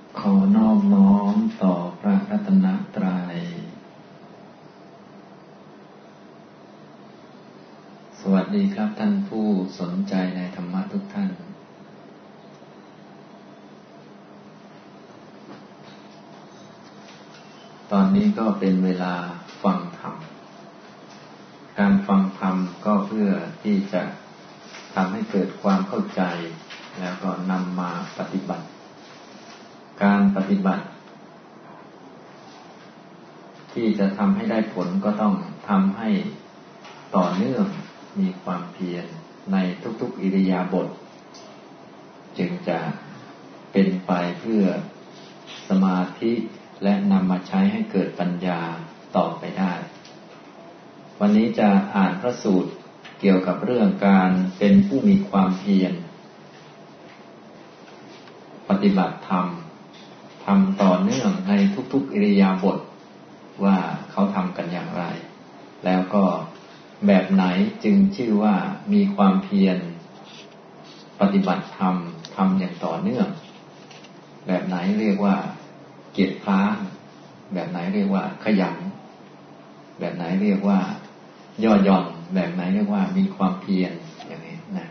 ขอนอบน้อมต่อพระรัตนตรัยสวัสดีครับท่านผู้สนใจในธรรมะทุกท่านตอนนี้ก็เป็นเวลาฟังธรรมการฟังธรรมก็เพื่อที่จะทำให้เกิดความเข้าใจแล้วก็นำมาปฏิบัติการปฏิบัติที่จะทำให้ได้ผลก็ต้องทำให้ต่อเนื่องมีความเพียรในทุกๆอิริยาบถจึงจะเป็นไปเพื่อสมาธิและนำมาใช้ให้เกิดปัญญาต่อไปได้วันนี้จะอ่านพระสูตรเกี่ยวกับเรื่องการเป็นผู้มีความเพียรปฏิบัติธรรมทำต่อเนื่องในทุกๆอิริยาบถว่าเขาทำกันอย่างไรแล้วก็แบบไหนจึงชื่อว่ามีความเพียรปฏิบัติธรรมทำอย่างต่อเนื่องแบบไหนเรียกว่าเกียจคร้านแบบไหนเรียกว่าขยันแบบไหนเรียกว่าย่อหย่อนแบบไหนเรียกว่ามีความเพียรอย่างนี้นะ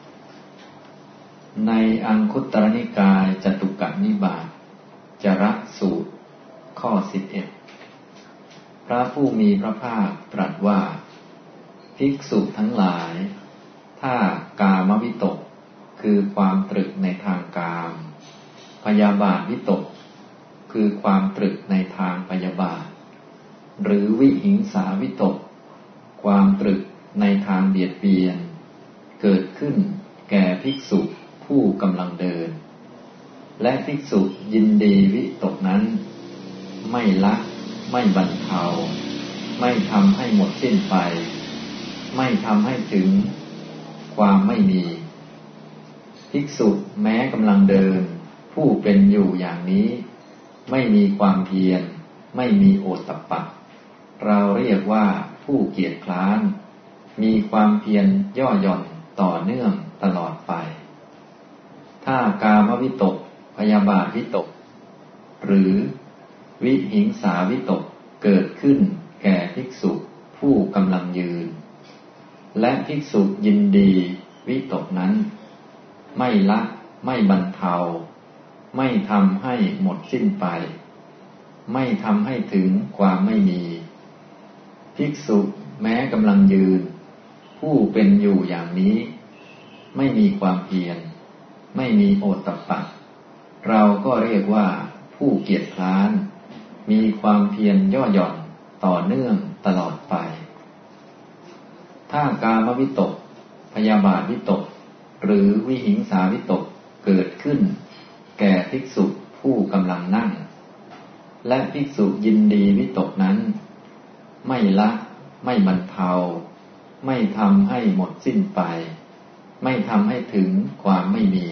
ในอังคุตตรนิกายจตุกนิบาตจรสูตรข้อ11พระผู้มีพระภาคตรัสว่าภิกษุทั้งหลายถ้ากามวิตกคือความตรึกในทางกามพยาบาทวิตกคือความตรึกในทางพยาบาทหรือวิหิงสาวิตกความตรึกในทางเบียดเบียนเกิดขึ้นแก่ภิกษุผู้กำลังเดินและภิกษุยินดีวิตกนั้นไม่ละไม่บรรเทาไม่ทำให้หมดสิ้นไปไม่ทำให้ถึงความไม่มีภิกษุแม้กำลังเดินผู้เป็นอยู่อย่างนี้ไม่มีความเพียรไม่มีโอตตัปปะเราเรียกว่าผู้เกียจคร้านมีความเพียรย่อหย่อนต่อเนื่องตลอดไปถ้ากามวิตกพยาบาทวิตกหรือวิหิงสาวิตกเกิดขึ้นแก่ภิกษุผู้กำลังยืนและภิกษุยินดีวิตกนั้นไม่ละไม่บรรเทาไม่ทำให้หมดสิ้นไปไม่ทำให้ถึงความไม่มีภิกษุแม้กำลังยืนผู้เป็นอยู่อย่างนี้ไม่มีความเพียรไม่มีโอตตัปปะเราก็เรียกว่าผู้เกียจคร้านมีความเพียรย่อหย่อนต่อเนื่องตลอดไปถ้ากามวิตกพยาบาทวิตกหรือวิหิงสาวิตกเกิดขึ้นแก่ภิกษุผู้กำลังนั่งและภิกษุยินดีวิตกนั้นไม่ละไม่บรรเทาไม่ทำให้หมดสิ้นไปไม่ทำให้ถึงความไม่มี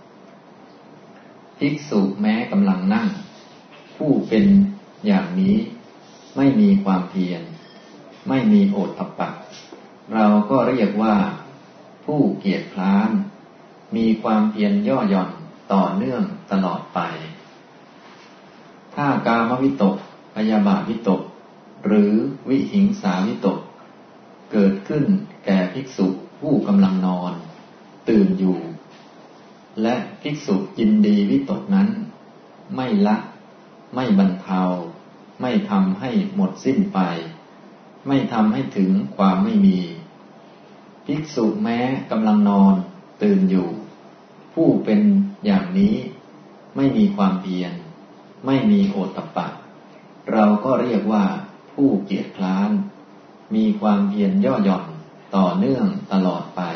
ภิกษุแม้กำลังนั่งผู้เป็นอย่างนี้ไม่มีความเพียรไม่มีโอตตัปปะเราก็เรียกว่าผู้เกียจคร้านมีความเพียรย่อหย่อนต่อเนื่องตลอดไปถ้ากามวิตกพยาบาทวิตกหรือวิหิงสาวิตกเกิดขึ้นแก่ภิกษุผู้กำลังนอนตื่นอยู่และภิกษุยินดีวิตกนั้นไม่ละไม่บรรเทาไม่ทำให้หมดสิ้นไปไม่ทำให้ถึงความไม่มีภิกษุแม้กำลังนอนตื่นอยู่ผู้เป็นอย่างนี้ไม่มีความเพียรไม่มีโอตตัปปะเราก็เรียกว่าผู้เกียจคร้านมีความเพียรย่อหย่อนต่อเนื่องตลอดไป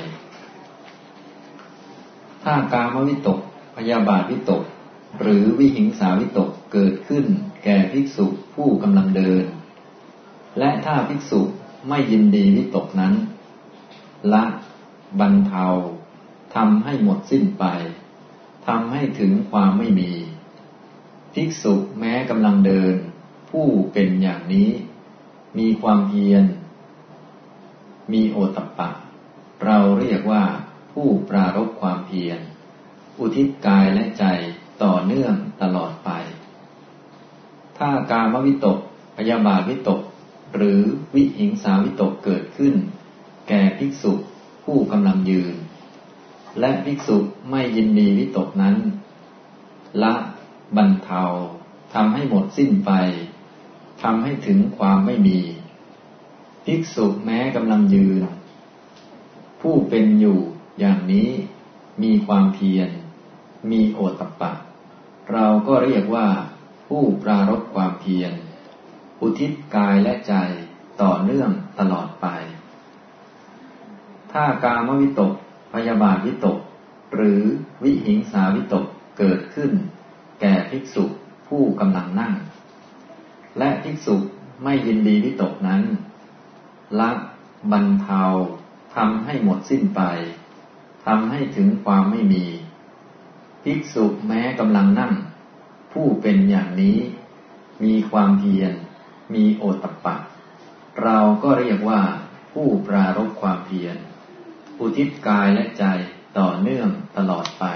ถ้ากามวิตกพยาบาทวิตกหรือวิหิงสาวิตกเกิดขึ้นแก่ภิกษุผู้กำลังเดินและถ้าภิกษุไม่ยินดีวิตกนั้นละบรรเทาทำให้หมดสิ้นไปทำให้ถึงความไม่มีภิกษุแม้กำลังเดินผู้เป็นอย่างนี้มีความเพียรมีโอตตัปปะเราเรียกว่าผู้ปรารภความเพียรอุทิศกายและใจต่อเนื่องตลอดไปากามวิตกพยาบาทวิตกหรือวิหิงสาวิตกเกิดขึ้นแก่ภิกษุผู้กำลังยืนและภิกษุไม่ยินดีวิตกนั้นละบรรเทาทำให้หมดสิ้นไปทำให้ถึงความไม่มีภิกษุแม้กำลังยืนผู้เป็นอยู่อย่างนี้มีความเพียรมีโอตตัปปะเราก็เรียกว่าผู้ปรารภความเพียรอุทิศกายและใจต่อเนื่องตลอดไปถ้ากามวิตกพยาบาทวิตกหรือวิหิงสาวิตกเกิดขึ้นแก่ภิกษุผู้กำลังนั่งและภิกษุไม่ยินดีวิตกนั้นละบรรเทาทำให้หมดสิ้นไปทำให้ถึงความไม่มีภิกษุแม้กำลังนั่งผู้เป็นอย่างนี้มีความเพียรมีโอตตัปปะเราก็เรียกว่าผู้ปรารภความเพียรอุทิศกายและใจต่อเนื่องตลอดไป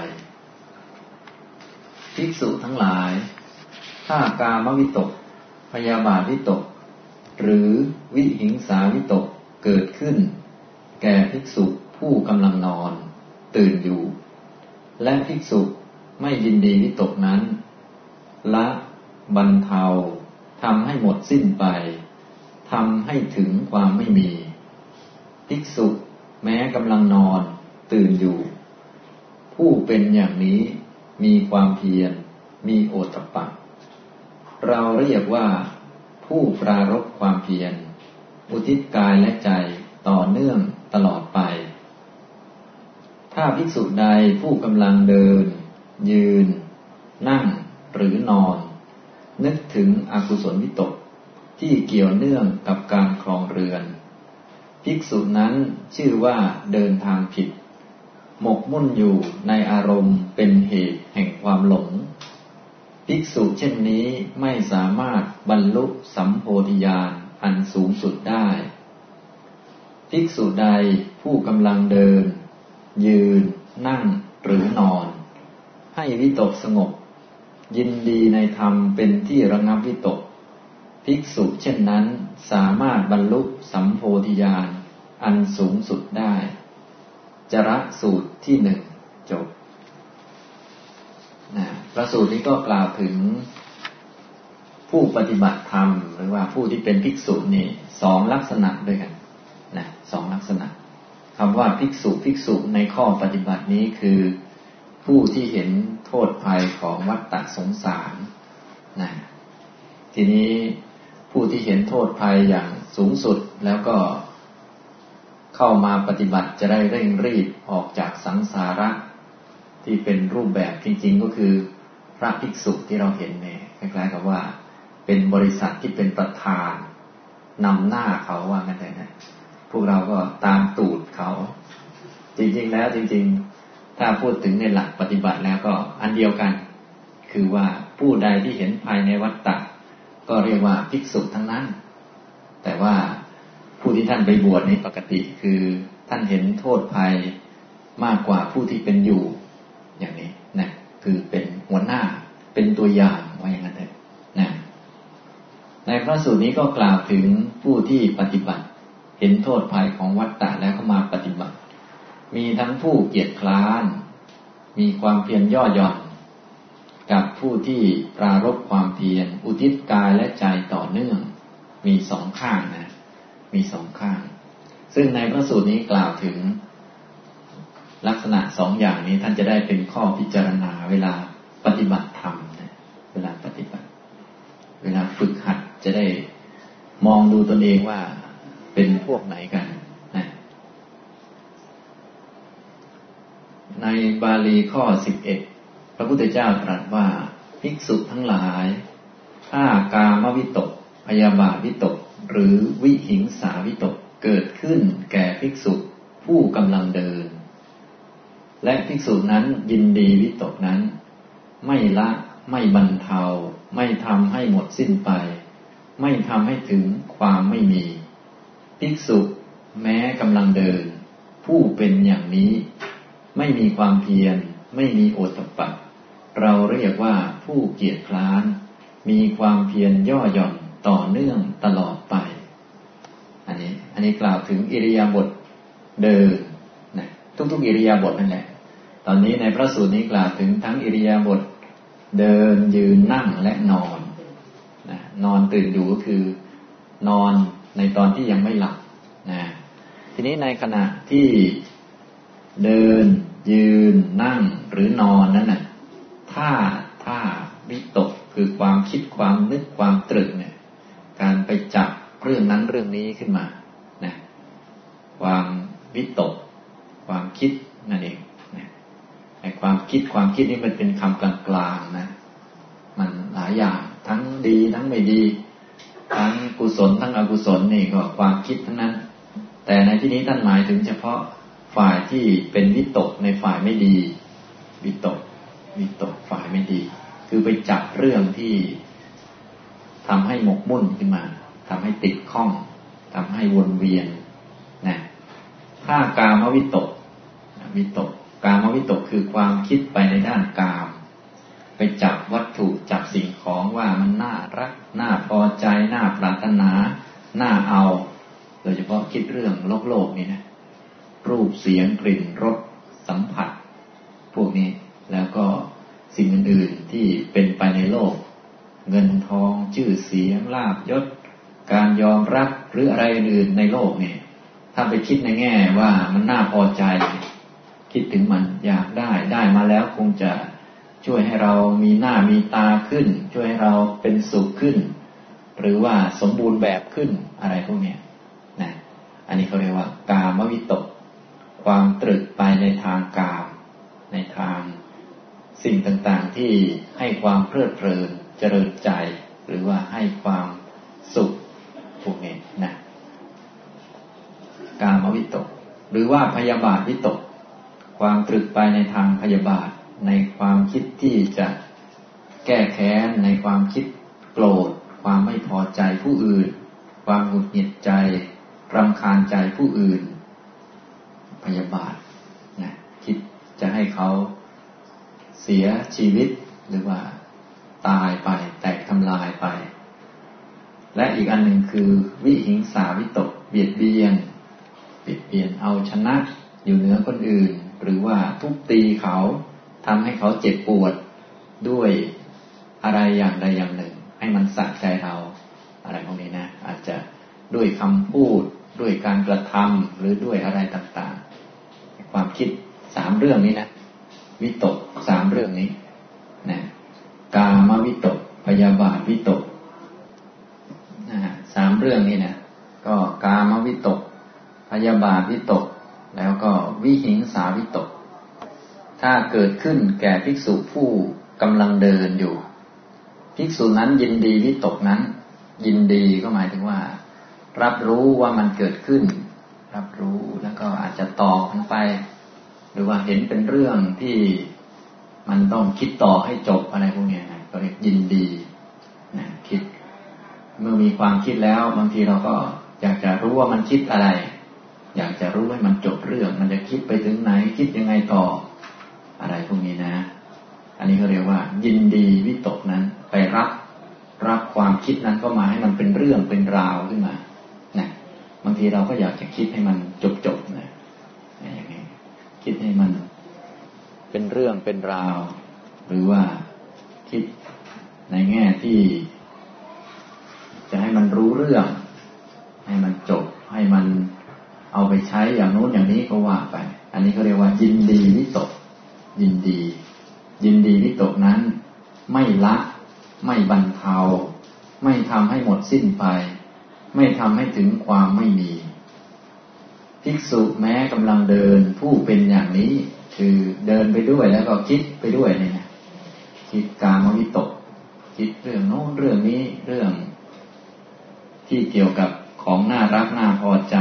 ภิกษุทั้งหลายถ้ากามวิตกพยาบาทวิตกหรือวิหิงสาวิตกเกิดขึ้นแก่ภิกษุผู้กำลังนอนตื่นอยู่และภิกษุไม่ยินดีวิตกนั้นละบรรเทาทำให้หมดสิ้นไปทำให้ถึงความไม่มีภิกษุแม้กำลังนอนตื่นอยู่ผู้เป็นอย่างนี้มีความเพียรมีโอตตัปปะเราเรียกว่าผู้ปรารภความเพียรอุทิศกายและใจต่อเนื่องตลอดไปถ้าภิกษุใดผู้กำลังเดินยืนนั่งหรือนอนนึกถึงอกุศลวิตกที่เกี่ยวเนื่องกับการครองเรือนภิกษุนั้นชื่อว่าเดินทางผิดหมกมุ่นอยู่ในอารมณ์เป็นเหตุแห่งความหลงภิกษุเช่นนี้ไม่สามารถบรรลุสัมโพธิญาณอันสูงสุดได้ภิกษุใดผู้กำลังเดินยืนนั่งหรือนอนให้วิตกสงบยินดีในธรรมเป็นที่ระงับวิตกภิกษุเช่นนั้นสามารถบรรลุสัมโพธิญาณอันสูงสุดได้จรสูตรที่หนึ่งจบพระสูตรนี้ก็กล่าวถึงผู้ปฏิบัติธรรมหรือว่าผู้ที่เป็นภิกษุนี่สองลักษณะด้วยกันสองลักษณะคำว่าภิกษุในข้อปฏิบัตินี้คือผู้ที่เห็นโทษภัยของวัฏฏะสงสารทีนี้ผู้ที่เห็นโทษภัยอย่างสูงสุดแล้วก็เข้ามาปฏิบัติจะได้เร่งรีบออกจากสังสาระที่เป็นรูปแบบจริงๆก็คือพระภิกษุที่เราเห็นเนี่ยคล้ายๆกับว่าเป็นบริษัทที่เป็นประธานนำหน้าเขาว่างั้นเลยนะพวกเราก็ตามตูดเขาจริงๆแล้วจริงๆถ้าพูดถึงในหลักปฏิบัติแล้วก็อันเดียวกันคือว่าผู้ใดที่เห็นภายในวัฏฏะก็เรียกว่าภิกษุทั้งนั้นแต่ว่าผู้ที่ท่านไปบวชนี้ปกติคือท่านเห็นโทษภัยมากกว่าผู้ที่เป็นอยู่อย่างนี้นะคือเป็นหัวหน้าเป็นตัวอย่างว่าอย่างนั้นเลยนะในพระสูตรนี้ก็กล่าวถึงผู้ที่ปฏิบัติเห็นโทษภัยของวัฏฏะแล้วเข้ามาปฏิบัติมีทั้งผู้เกียจคร้านมีความเพียรย่อหย่อนกับผู้ที่ปรารภความเพียรอุทิศกายและใจต่อเนื่องมีสองข้างนะมีสองข้างซึ่งในพระสูตรนี้กล่าวถึงลักษณะสองอย่างนี้ท่านจะได้เป็นข้อพิจารณาเวลาปฏิบัติธรรมนะเวลาปฏิบัติเวลาฝึกหัดจะได้มองดูตนเองว่าเป็นพวกไหนกันนะในบาลีข้อ11พระพุทธเจ้าตรัสว่าภิกษุทั้งหลายถ้ากามวิตกพยาบาทวิตกหรือวิหิงสาวิตกเกิดขึ้นแก่ภิกษุผู้กำลังเดินและภิกษุนั้นยินดีวิตกนั้นไม่ละไม่บรรเทาไม่ทำให้หมดสิ้นไปไม่ทำให้ถึงความไม่มีภิกษุแม้กำลังเดินผู้เป็นอย่างนี้ไม่มีความเพียรไม่มีโอตตัปปะเราเรียกว่าผู้เกียจคร้านมีความเพียรย่อหย่อนต่อเนื่องตลอดไปอันนี้กล่าวถึงอิริยาบถเดินนะทุกๆอิริยาบถนั่นแหละตอนนี้ในพระสูตรนี้กล่าวถึงทั้งอิริยาบถเดินยืนนั่งและนอนนะนอนตื่นอยู่ก็คือนอนในตอนที่ยังไม่หลับนะทีนี้ในขณะที่เดินยืนนั่งหรือนอนนั้นน่ะถ้าวิตกคือความคิดความนึกความตรึกเนี่ยการไปจับเรื่องนั้นเรื่องนี้ขึ้นมานะความวิตกความคิดนั่นเองนะไอ้ความคิดนี่มันเป็นคำกลางๆนะมันหลายอย่างทั้งดีทั้งไม่ดีทั้งกุศลทั้งอกุศลนี่ก็ความคิดทั้งนั้นแต่ในที่นี้ท่านหมายถึงเฉพาะฝ่ายที่เป็นวิตกในฝ่ายไม่ดีวิตกฝ่ายไม่ดีคือไปจับเรื่องที่ทำให้หมกมุ่นขึ้นมาทำให้ติดข้องทำให้วนเวียนนะถ้ากามวิตกกามวิตกคือความคิดไปในด้านกามไปจับวัตถุจับสิ่งของว่ามันน่ารักน่าพอใจน่าปรารถนาน่าเอาโดยเฉพาะคิดเรื่องโลกนี่นะรูปเสียงกลิ่นรสสัมผัสพวกนี้แล้วก็สิ่งอื่นๆที่เป็นไปในโลกเงินทองชื่อเสียงลาภยศการยอมรับหรืออะไรอื่นในโลกนี่ถ้าไปคิดในแง่ว่ามันน่าพอใจคิดถึงมันอยากได้มาแล้วคงจะช่วยให้เรามีหน้ามีตาขึ้นช่วยให้เราเป็นสุขขึ้นหรือว่าสมบูรณ์แบบขึ้นอะไรพวกนี้นะอันนี้เขาเรียกว่ากามวิตกความตรึกไปในทางกามในทางสิ่งต่างๆที่ให้ความเพลิดเพลินเจริญใจหรือว่าให้ความสุขพวกนี้นะกามวิตกหรือว่าพยาบาทวิตกความตรึกไปในทางพยาบาทในความคิดที่จะแก้แค้นในความคิดโกรธความไม่พอใจผู้อื่นความหงุดหงิดใจรำคาญใจผู้อื่นพยาบาทนะคิดจะให้เขาเสียชีวิตหรือว่าตายไปแตกทำลายไปและอีกอันหนึ่งคือวิหิงสาวิตกเบียดเบียนเอาชนะอยู่เหนือคนอื่นหรือว่าทุบตีเขาทำให้เขาเจ็บปวดด้วยอะไรอย่างใดอย่างหนึ่งให้มันสะใจเราอะไรพวกนี้นะอาจจะด้วยคำพูดด้วยการกระทำหรือด้วยอะไรต่างๆความคิด3เรื่องนี้นะวิตก3เรื่องนี้นะกามวิตกพยาบาทวิตกนะ3เรื่องนี้นะก็กามวิตกพยาบาทวิตกแล้วก็วิหิงสาวิตกถ้าเกิดขึ้นแก่ภิกษุผู้กำลังเดินอยู่ภิกษุนั้นยินดีวิตกนั้นยินดีก็หมายถึงว่ารับรู้ว่ามันเกิดขึ้นรับรู้แล้วก็อาจจะตอบมันไปหรือว่าเห็นเป็นเรื่องที่มันต้องคิดต่อให้จบอะไรพวกนี้นะก็เรียกยินดีนะคิดเมื่อมีความคิดแล้วบางทีเราก็อยากจะรู้ว่ามันคิดอะไรอยากจะรู้ให้มันจบเรื่องมันจะคิดไปถึงไหนคิดยังไงต่ออะไรพวกนี้นะอันนี้เขาเรียกว่ายินดีวิตกนั้นไปรับความคิดนั้นก็มาให้มันเป็นเรื่องเป็นราวขึ้นมานะบางทีเราก็อยากจะคิดให้มันจบนะอย่างนี้คิดให้มันเป็นเรื่องเป็นราวหรือว่าคิดในแง่ที่จะให้มันรู้เรื่องให้มันจบให้มันเอาไปใช้อย่างโน้นอย่างนี้ก็ว่าไปอันนี้เขาเรียกว่ายินดีวิตกยินดีวิตกนั้นไม่ละไม่บรรเทาไม่ทำให้หมดสิ้นไปไม่ทำให้ถึงความไม่มีภิกษุแม้กำลังเดินผู้เป็นอย่างนี้คือเดินไปด้วยแล้วก็คิดไปด้วยเนี่ยนะคิดกามวิตกคิดเรื่องโน้นเรื่องนี้เรื่องที่เกี่ยวกับของน่ารักน่าพอใจ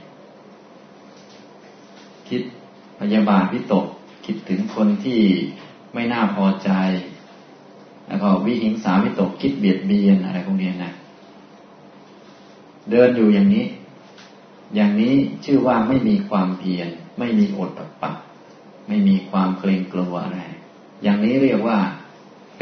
คิดพยาบาทวิตกคิดถึงคนที่ไม่น่าพอใจแล้วก็วิหิงสาวิตกคิดเบียดเบียนอะไรพวกนี้นะเดินอยู่อย่างนี้ชื่อว่าไม่มีความเพียรไม่มีโอตตัปปะไม่มีความเกรงกลัวอะไรอย่างนี้เรียกว่าเ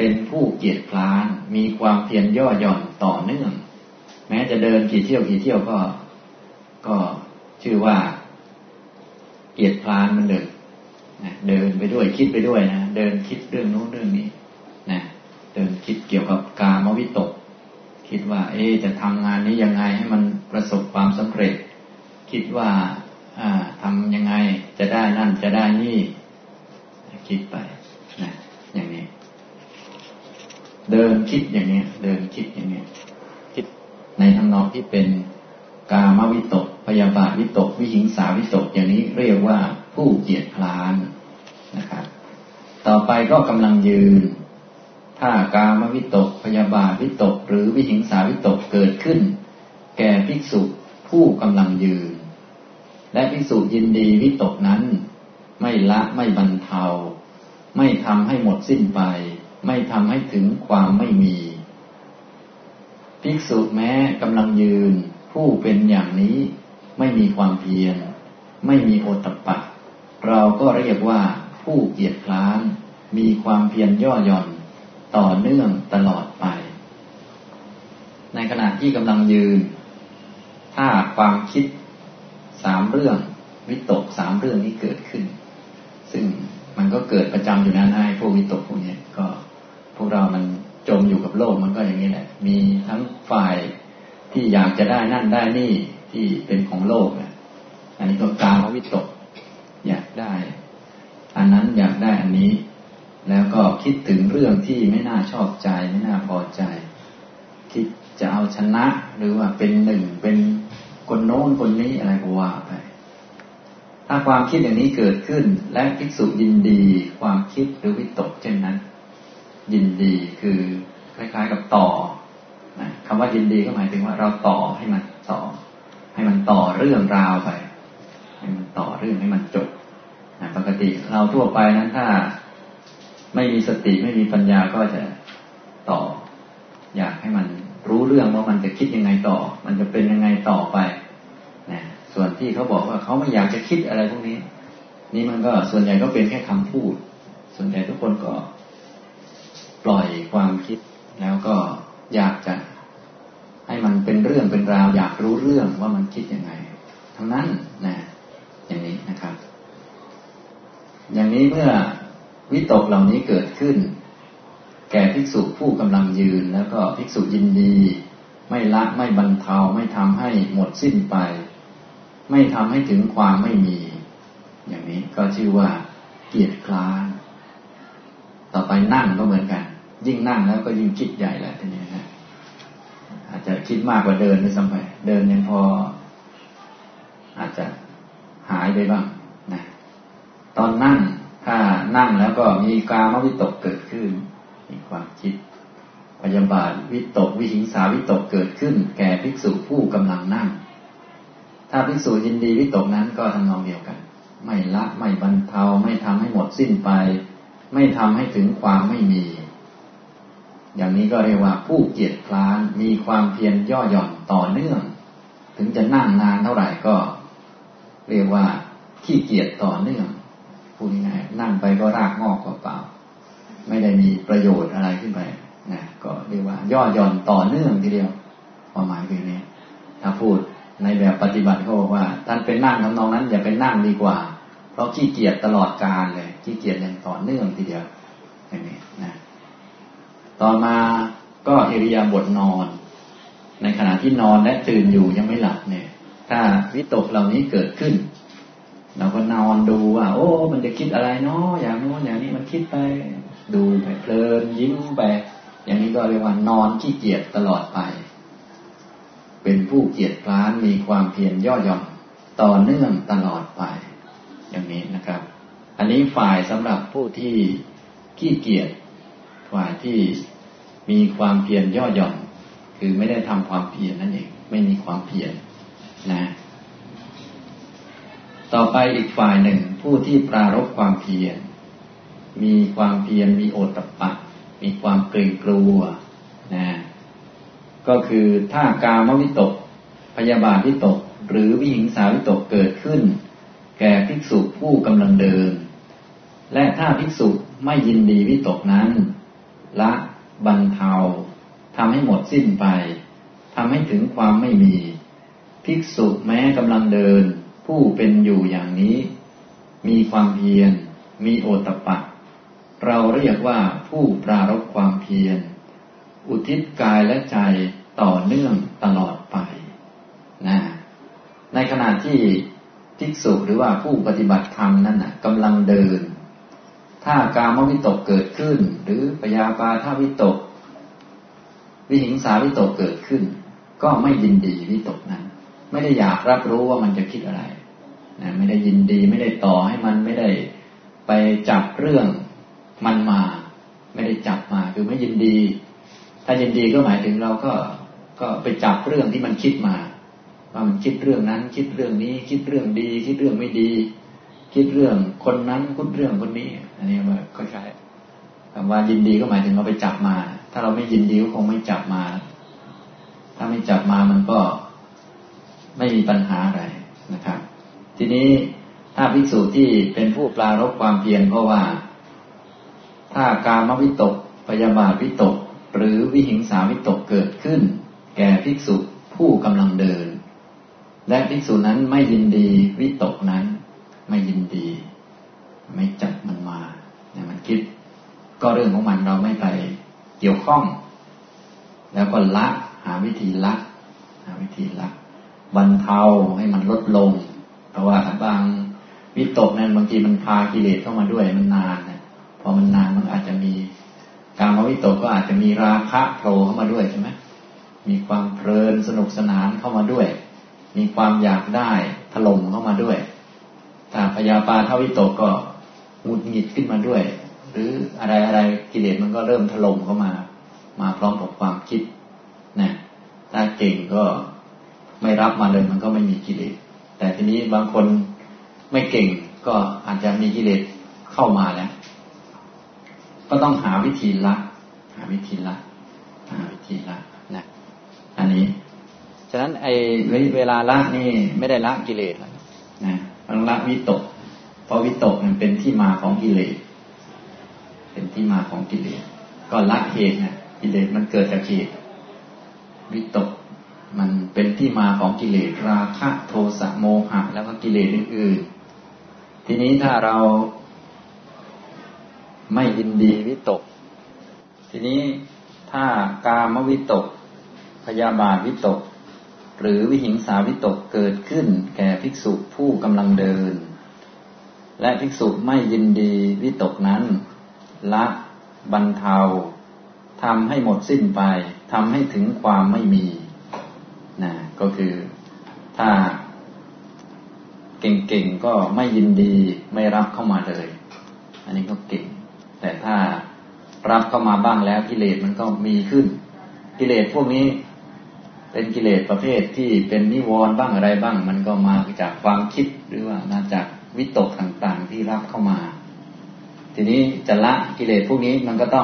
เป็นผู้เกียจคร้านมีความเพียรย่อหย่อนต่อเนื่องแม้จะเดินกี่เที่ยวก็ชื่อว่าเกียจคร้านมันเดินไปด้วยคิดไปด้วยนะเดินคิดเรื่องโน้นเรื่องนี้นะเดินคิดเกี่ยวกับกามวิตกคิดว่าจะทำงานนี้ยังไงให้มันประสบความสำเร็จคิดว่าทำยังไงจะได้นั่นจะได้นี่คิดไปนะอย่างนี้เดินคิดอย่างนี้เดินคิดอย่างนี้คิดในทำนองที่เป็นกามวิตกพยาบาทวิตกวิหิงสาวิตกอย่างนี้เรียกว่าผู้เกียจคร้านนะครับต่อไปก็กำลังยืนถ้ากามวิตกพยาบาทวิตกหรือวิหิงสาวิตกเกิดขึ้นแก่ภิกษุผู้กำลังยืนและภิกษุยินดีวิตกนั้นไม่ละไม่บรรเทาไม่ทำให้หมดสิ้นไปไม่ทำให้ถึงความไม่มีภิกษุแม้กำลังยืนผู้เป็นอย่างนี้ไม่มีความเพียรไม่มีโอตตัปปะเราก็เรียกว่าผู้เกียจคร้านมีความเพียรย่อหย่อนต่อเนื่องตลอดไปในขณะที่กำลังยืนถ้าความคิด3เรื่องวิตก3เรื่องนี้เกิดขึ้นซึ่งมันก็เกิดประจำอยู่นะให้พวกวิตกพวกนี้ก็พวกเรามันจมอยู่กับโลกมันก็อย่างนี้แหละมีทั้งฝ่ายที่อยากจะได้นั่นได้นี่ที่เป็นของโลกอันนี้ก็กามวิตกอยากได้อันนั้นอยากได้อันนี้แล้วก็คิดถึงเรื่องที่ไม่น่าชอบใจไม่น่าพอใจคิดจะเอาชนะหรือว่าเป็นหนึ่งเป็นคนโน้นคนนี้อะไรก็ว่าไปถ้าความคิดอย่างนี้เกิดขึ้นและภิกษุยินดีความคิดหรือวิตกเช่นนั้นยินดีคือคล้ายๆกับต่อนะคำว่ายินดีก็หมายถึงว่าเราต่อให้มันต่อเรื่องราวไปให้มันต่อเรื่องให้มันจบนะปกติเราทั่วไปนั้นถ้าไม่มีสติไม่มีปัญญาก็จะต่ออยากให้มันรู้เรื่องว่ามันจะคิดยังไงต่อมันจะเป็นยังไงต่อไปนะส่วนที่เขาบอกว่าเขาไม่อยากจะคิดอะไรพวกนี้นี่มันก็ส่วนใหญ่ก็เป็นแค่คำพูดส่วนใหญ่ทุกคนก็ปล่อยความคิดแล้วก็อยากจะให้มันเป็นเรื่องเป็นราวอยากรู้เรื่องว่ามันคิดยังไงทั้งนั้นนะอย่างนี้นะครับอย่างนี้เมื่อวิตกเหล่านี้เกิดขึ้นแก่ภิกษุผู้กำลังยืนแล้วก็ภิกษุยินดีไม่ละไม่บรรเทาไม่ทำให้หมดสิ้นไปไม่ทำให้ถึงความไม่มีอย่างนี้ก็ชื่อว่าเกียจคร้านต่อไปนั่งก็เหมือนกันยิ่งนั่งแล้วก็ยิ่งคิดใหญ่แหละทีนี้นะอาจจะคิดมากกว่าเดินด้วยซ้ำไปเดินยังพออาจจะหายไปบ้างนะตอนนั่งถ้านั่งแล้วก็มีกามวิตกเกิดขึ้นมีความคิดพยาบาทวิตกวิหิงสาวิตกเกิดขึ้นแก่ภิกษุผู้กำลังนั่งถ้าภิกษุยินดีวิตกนั้นก็ทำนองเดียวกันไม่ละไม่บรรเทาไม่ทำให้หมดสิ้นไปไม่ทำให้ถึงความไม่มีอย่างนี้ก็เรียกว่าผู้เกียจคร้านมีความเพียรย่อหย่อนต่อเนื่องถึงจะนั่งนานเท่าไหร่ก็เรียกว่าขี้เกียจต่อเนื่องพูดง่ายๆนั่งไปก็รากงอกเปล่าๆไม่ได้มีประโยชน์อะไรขึ้นไปนะก็เรียกว่าย่อหย่อนต่อเนื่องทีเดียวความหมายคือนี้ถ้าพูดในแบบปฏิบัติเขาบอกว่าท่านเป็นนั่งทำนองนั้นอย่าเป็นนั่งดีกว่าเพราะขี้เกียจตลอดกาลเลยขี้เกียจอย่างต่อเนื่องทีเดียวอย่างนี้นะต่อมาก็อิริยาบถนอนในขณะที่นอนและตื่นอยู่ยังไม่หลับเนี่ยถ้าวิตกเหล่านี้เกิดขึ้นเราก็นอนดูว่าโอ้มันจะคิดอะไรเนาะอย่างโน้นอย่างนี้มันคิดไปดูไปเพลินยิ้มไปอย่างนี้ก็เรียกว่านอนขี้เกียจตลอดไปเป็นผู้เกียจคร้านมีความเพียรย่อหย่อนต่อเนื่องตลอดไปอย่างนี้นะครับอันนี้ฝ่ายสำหรับผู้ที่ขี้เกียจฝ่ายที่มีความเพียรย่อหย่อนคือไม่ได้ทำความเพียรนั่นเองไม่มีความเพียรนะต่อไปอีกฝ่ายหนึ่งผู้ที่ปรารภความเพียรมีความเพียรมีโอตตัปปะมีความเกรงกลัวนะก็คือถ้ากามวิตกพยาบาทวิตกหรือวิหิงสาวิตกเกิดขึ้นแก่ภิกษุผู้กำลังเดินและถ้าภิกษุไม่ยินดีวิตกนั้นละบรรเทาทำให้หมดสิ้นไปทำให้ถึงความไม่มีภิกษุแม้กำลังเดินผู้เป็นอยู่อย่างนี้มีความเพียรมีโอตตัปปะเราเรียกว่าผู้ปรารภความเพียรอุทิศกายและใจต่อเนื่องตลอดไปนะในขณะที่ภิกษุหรือว่าผู้ปฏิบัติธรรมนั่นน่ะกำลังเดินถ้ากามวิตกเกิดขึ้นหรือพยาบาทวิตกวิหิงสาวิตกเกิดขึ้นก็ไม่ยินดีวิตกนั้นไม่ได้อยากรับรู้ว่ามันจะคิดอะไรนะไม่ได้ยินดีไม่ได้ต่อให้มันไม่ได้ไปจับเรื่องมันมาไม่ได้จับมาคือไม่ยินดีถ้ายินดีก็หมายถึงเราก็ไปจับเรื่องที่มันคิดมาว่ามันคิดเรื่องนั้นคิดเรื่องนี้คิดเรื่องดีคิดเรื่องไม่ดีคิดเรื่องคนนั้นคิดเรื่องคนนี้อันนี้มันก็ใช่คำว่ายินดีก็หมายถึงเราไปจับมาถ้าเราไม่ยินดีก็คงไม่จับมาถ้าไม่จับมามันก็ไม่มีปัญหาอะไรนะครับทีนี้ถ้าภิกษุที่เป็นผู้ปรารภความเพียรเพราะว่าถ้ากามวิตกพยาบาทวิตกหรือวิหิงสาวิตกเกิดขึ้นแก่ภิกษุผู้กำลังเดินและภิกษุนั้นไม่ยินดีวิตกนั้นไม่ยินดีไม่จับมันมาเนี่ยมันคิดก็เรื่องของมันเราไม่ไปเกี่ยวข้องแล้วก็ละหาวิธีละบรรเทาให้มันลดลงเพราะว่าบางวิตกนั้นบางทีมันพากิเลสเข้ามาด้วยมันนานนะพอมันนานมันอาจจะมีกามวิตกก็อาจจะมีราคะโผล่เข้ามาด้วยใช่ไหมมีความเพลินสนุกสนานเข้ามาด้วยมีความอยากได้ถล่มเข้ามาด้วยถ้าพยาบาทวิตกก็หงุดหงิดขึ้นมาด้วยหรืออะไรกิเลสมันก็เริ่มถล่มเข้ามาพร้อมกับความคิดนะถ้าเก่งก็ไม่รับมาเลยมันก็ไม่มีกิเลสแต่ทีนี้บางคนไม่เก่งก็อาจจะมีกิเลสเข้ามาแล้วก็ต้องหาวิธีละนะอันนี้ฉะนั้นเวลาละนี่ไม่ได้ละกิเลสแล้วนะมันละวิตกเพราะวิตกมันเป็นที่มาของกิเลสก็ละเหตุนะกิเลสมันเกิดจากเหตุวิตกมันเป็นที่มาของกิเลสราคะโทสะโมหะแล้วก็กิเลสอื่นๆทีนี้ถ้าเราไม่ยินดีวิตกทีนี้ถ้ากามวิตกพยาบาทวิตกหรือวิหิงสาวิตกเกิดขึ้นแก่ภิกษุผู้กำลังเดินและภิกษุไม่ยินดีวิตกนั้นละบรรเทาทำให้หมดสิ้นไปทำให้ถึงความไม่มีนะก็คือถ้าเก่งๆก็ไม่ยินดีไม่รับเข้ามาเลยอันนี้ก็เก่งแต่ถ้ารับเข้ามาบ้างแล้วกิเลสมันก็มีขึ้นกิเลสพวกนี้เป็นกิเลสประเภทที่เป็นนิวรณ์บ้างอะไรบ้างมันก็มาจากความคิดหรือว่ามาจากวิตกต่างๆที่รับเข้ามาทีนี้จะละกิเลสพวกนี้มันก็ต้อง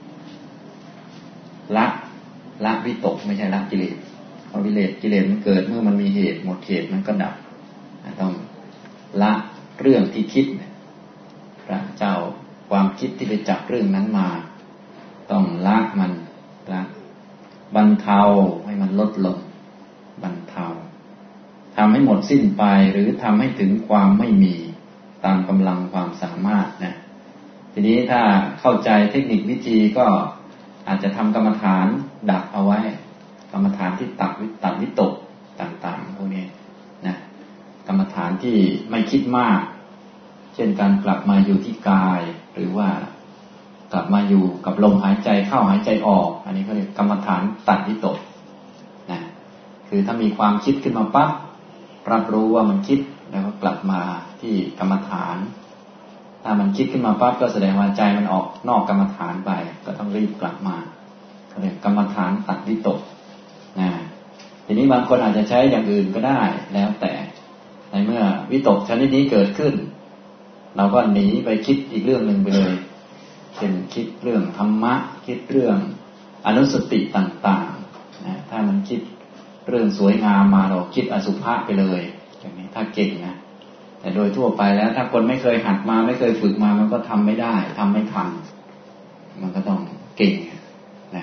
ละวิตกไม่ใช่ละกิเลสเพราะกิเลสมันเกิดเมื่อมันมีเหตุหมดเหตุมันก็ดับต้องละเรื่องที่คิดพระเจ้าความคิดที่ไปจับเรื่องนั้นมาต้องละมันละบรรเทาให้มันลดลงบรรเทาทำให้หมดสิ้นไปหรือทำให้ถึงความไม่มีตามกำลังความสามารถนะทีนี้ถ้าเข้าใจเทคนิควิธีก็อาจจะทำกรรมฐานดักเอาไว้กรรมฐานที่ตัดวิตกต่างๆพวกนี้นะกรรมฐานที่ไม่คิดมากเช่นการกลับมาอยู่ที่กายหรือว่ากลับมาอยู่กับลมหายใจเข้าหายใจออกอันนี้เขาเรียกกรรมฐานตัดวิตกนะคือถ้ามีความคิดขึ้นมาปั๊บรับรู้ว่ามันคิดแล้วก็กลับมาที่กรรมฐานถ้ามันคิดขึ้นมาปั๊บก็แสดงว่าใจมันออกนอกกรรมฐานไปก็ต้องรีบกลับมาเขาเรียกกรรมฐานตัดวิตกนะทีนี้บางคนอาจจะใช้อย่างอื่นก็ได้แล้วแต่ในเมื่อวิตกชนิดนี้เกิดขึ้นเราก็หนีไปคิดอีกเรื่องนึงไปเลยเช่นคิดเรื่องธรรมะคิดเรื่องอนุสติต่างๆนะถ้ามันคิดเรื่องสวยงามมาเราคิดอสุภะไปเลยอย่างนี้ถ้าเก่งนะแต่โดยทั่วไปแล้วถ้าคนไม่เคยหัดมาไม่เคยฝึกมามันก็ทำไม่ได้ทำไม่ทันมันก็ต้องเก่ง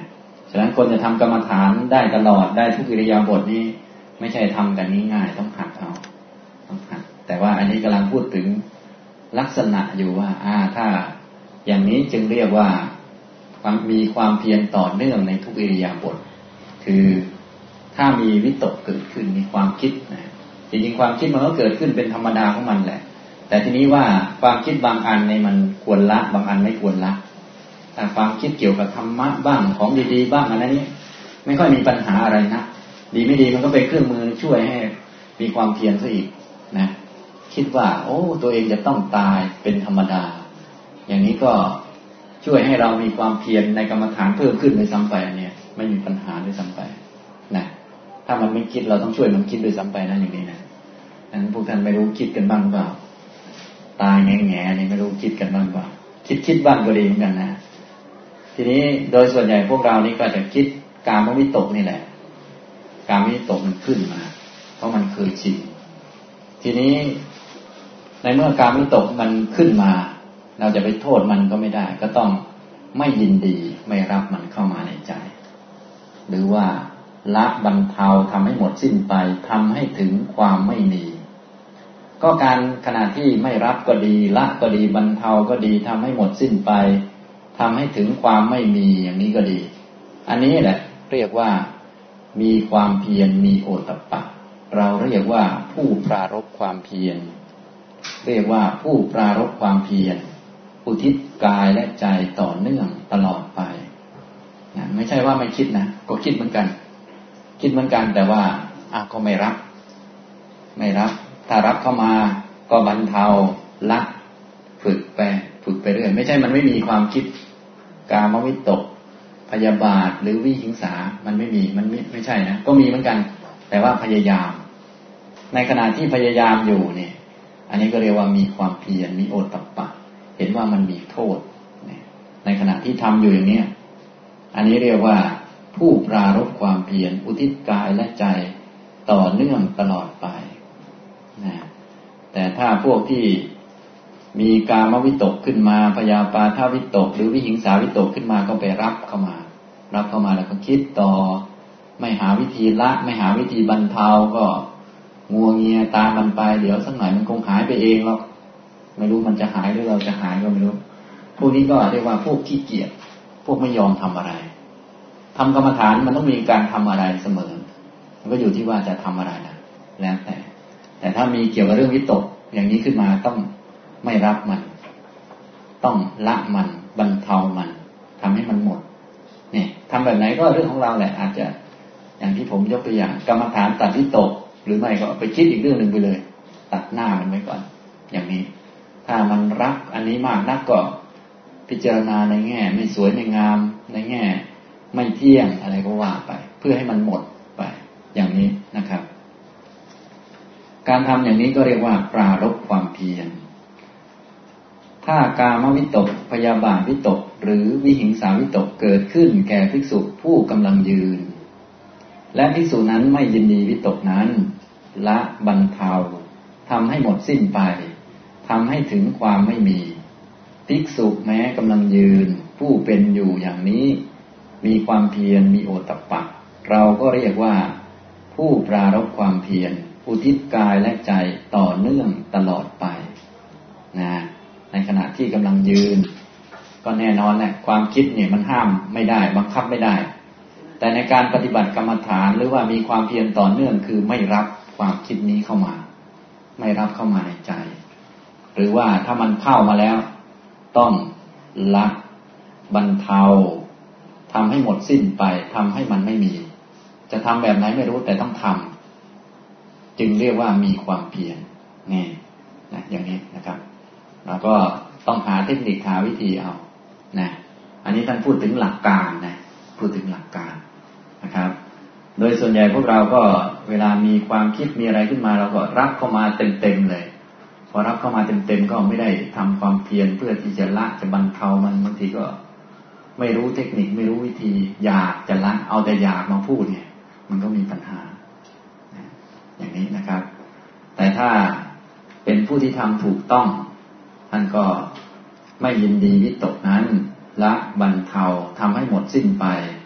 ฉะนั้นคนจะทำกรรมฐานได้ตลอดได้ทุกอิริยาบถนี้ไม่ใช่ทำกันง่ายๆต้องหัดเอาต้องหัดแต่ว่าอันนี้กำลังพูดถึงลักษณะอยู่ว่าถ้าอย่างนี้จึงเรียกว่ามีความเพียรต่อเนื่องในทุกอิริยาบถคือถ้ามีวิตกเกิดขึ้นมีความคิดนะจริงๆความคิดมันก็เกิดขึ้นเป็นธรรมดาของมันแหละแต่ทีนี้ว่าความคิดบางอันในมันควรละบางอันไม่ควรละแต่ความคิดเกี่ยวกับธรรมะบ้างของดีๆบ้างอันนี้ไม่ค่อยมีปัญหาอะไรนะดีไม่ดีมันก็เป็นเครื่องมือช่วยให้มีความเพียรซะอีกนะคิดว่าตัวเองจะต้องตายเป็นธรรมดาอย่างนี้ก็ช่วยให้เรามีความเพียรในกรรมฐานเพิ่มขึ้นด้วยซ้ำไปอันนี้ไม่มีปัญหาด้วยซ้ำไปนะถ้ามันไม่คิดเราต้องช่วยมันคิดด้วยซ้ำไปนะอย่างนี้นะนั้นพวกท่านไม่รู้คิดกันบ้างเปล่าตายแง่ๆนี่ไม่รู้คิดกันบ้างเปล่าคิดบ้างก็ดีเหมือนกันนะทีนี้โดยส่วนใหญ่พวกเรานี่ก็จะคิดกามวิตกนี่แหละกามวิตกมันขึ้นมาเพราะมันเคยชินทีนี้ในเมื่อกามวิตกมันขึ้นมาเราจะไปโทษมันก็ไม่ได้ก็ต้องไม่ยินดีไม่รับมันเข้ามาในใจหรือว่าละบรรเทาทำให้หมดสิ้นไปทำให้ถึงความไม่มีก็การขณะที่ไม่รับก็ดีละก็ดีบรรเทาก็ดีทำให้หมดสิ้นไปทำให้ถึงความไม่มีอย่างนี้ก็ดีอันนี้แหละเรียกว่ามีความเพียรมีโอตตัปปะเราเรียกว่าผู้ปรารภความเพียรเรียกว่าผู้ปรารภความเพียรอุทิศกายและใจต่อเนื่องตลอดไปนะไม่ใช่ว่าไม่คิดนะก็คิดเหมือนกันแต่ว่าก็ไม่รับถ้ารับเข้ามาก็บรรเทาละฝึกไปเรื่อยไม่ใช่มันไม่มีความคิดกามวิตกพยาบาทหรือวิหิงสามันไม่มีมันไม่ใช่นะก็มีเหมือนกันแต่ว่าพยายามในขณะที่พยายามอยู่เนี่ยอันนี้ก็เรียกว่ามีความเพียรมีโอตตัปปะเห็นว่ามันมีโทษในขณะที่ทำอยู่อย่างนี้อันนี้เรียกว่าผู้ปรารภความเพียรอุทิศกายและใจต่อเนื่องตลอดไปนะแต่ถ้าพวกที่มีกามวิตกขึ้นมาพยาปาทวิตกหรือวิหิงสาวิตกขึ้นมาก็ไปรับเข้ามาแล้วก็คิดต่อไม่หาวิธีละไม่หาวิธีบรรเทาก็งัวเงียตามมันไปเดี๋ยวสักหน่อยมันคงหายไปเองหรอกไม่รู้มันจะหายหรือเราจะหายก็ไม่รู้พวกนี้ก็เรียกว่าพวกขี้เกียจพวกไม่ยอมทำอะไรทำกรรมฐานมันต้องมีการทำอะไรเสมอมันก็อยู่ที่ว่าจะทำอะไรนะแล้วแต่ถ้ามีเกี่ยวกับเรื่องวิตกอย่างนี้ขึ้นมาต้องไม่รับมันต้องละมันบรรเทามันทำให้มันหมดเนี่ยทำแบบไหนก็เรื่องของเราแหละอาจจะอย่างที่ผมยกตัวอย่างกรรมฐานตัดวิตกหรือไม่ก็ไปคิดอีกเรื่องหนึ่งไปเลยตัดหน้ามันไว้ก่อนอย่างนี้ถ้ามันรักอันนี้มากนักก็พิจารณาในแง่ไม่สวยไม่งามในแง่ไม่เที่ยงอะไรก็ว่าไปเพื่อให้มันหมดไปอย่างนี้นะครับการทำอย่างนี้ก็เรียกว่าปรารภความเพียรถ้ากามวิตกพยาบาทวิตกหรือวิหิงสาวิตกเกิดขึ้นแก่ภิกษุผู้กำลังยืนและภิกษุนั้นไม่ยินดีวิตกนั้นละบรรเทาทำให้หมดสิ้นไปทำให้ถึงความไม่มีภิกษุแม้กำลังยืนผู้เป็นอยู่อย่างนี้มีความเพียรมีโอตตัปปะเราก็เรียกว่าผู้ปรารภความเพียรอุทิศกายและใจต่อเนื่องตลอดไปนะในขณะที่กำลังยืนก็แน่นอนแหละความคิดเนี่ยมันห้ามไม่ได้บังคับไม่ได้แต่ในการปฏิบัติกรรมฐานหรือว่ามีความเพียรต่อเนื่องคือไม่รับความคิดนี้เข้ามาไม่รับเข้ามาในใจหรือว่าถ้ามันเข้ามาแล้วต้องละบรรเทาทำให้หมดสิ้นไปทำให้มันไม่มีจะทำแบบไหนไม่รู้แต่ต้องทำจึงเรียกว่ามีความเพียรนี่นะอย่างนี้นะครับเราก็ต้องหาเทคนิคหาวิธีเอานะอันนี้ท่านพูดถึงหลักการนะพูดถึงหลักการนะครับโดยส่วนใหญ่พวกเราก็เวลามีความคิดมีอะไรขึ้นมาเราก็รับเข้ามาเต็มๆเลยพอรับเข้ามาเต็มๆก็ไม่ได้ทำความเพียรเพื่อที่จะละจะบรรเทามันบางทีก็ไม่รู้เทคนิคไม่รู้วิธีอยากจะละเอาแต่อยากมาพูดเนี่ยมันก็มีปัญหาอย่างนี้นะครับแต่ถ้าเป็นผู้ที่ทำถูกต้องท่านก็ไม่ยินดีวิตกนั้นละบรรเทาทำให้หมดสิ้นไปท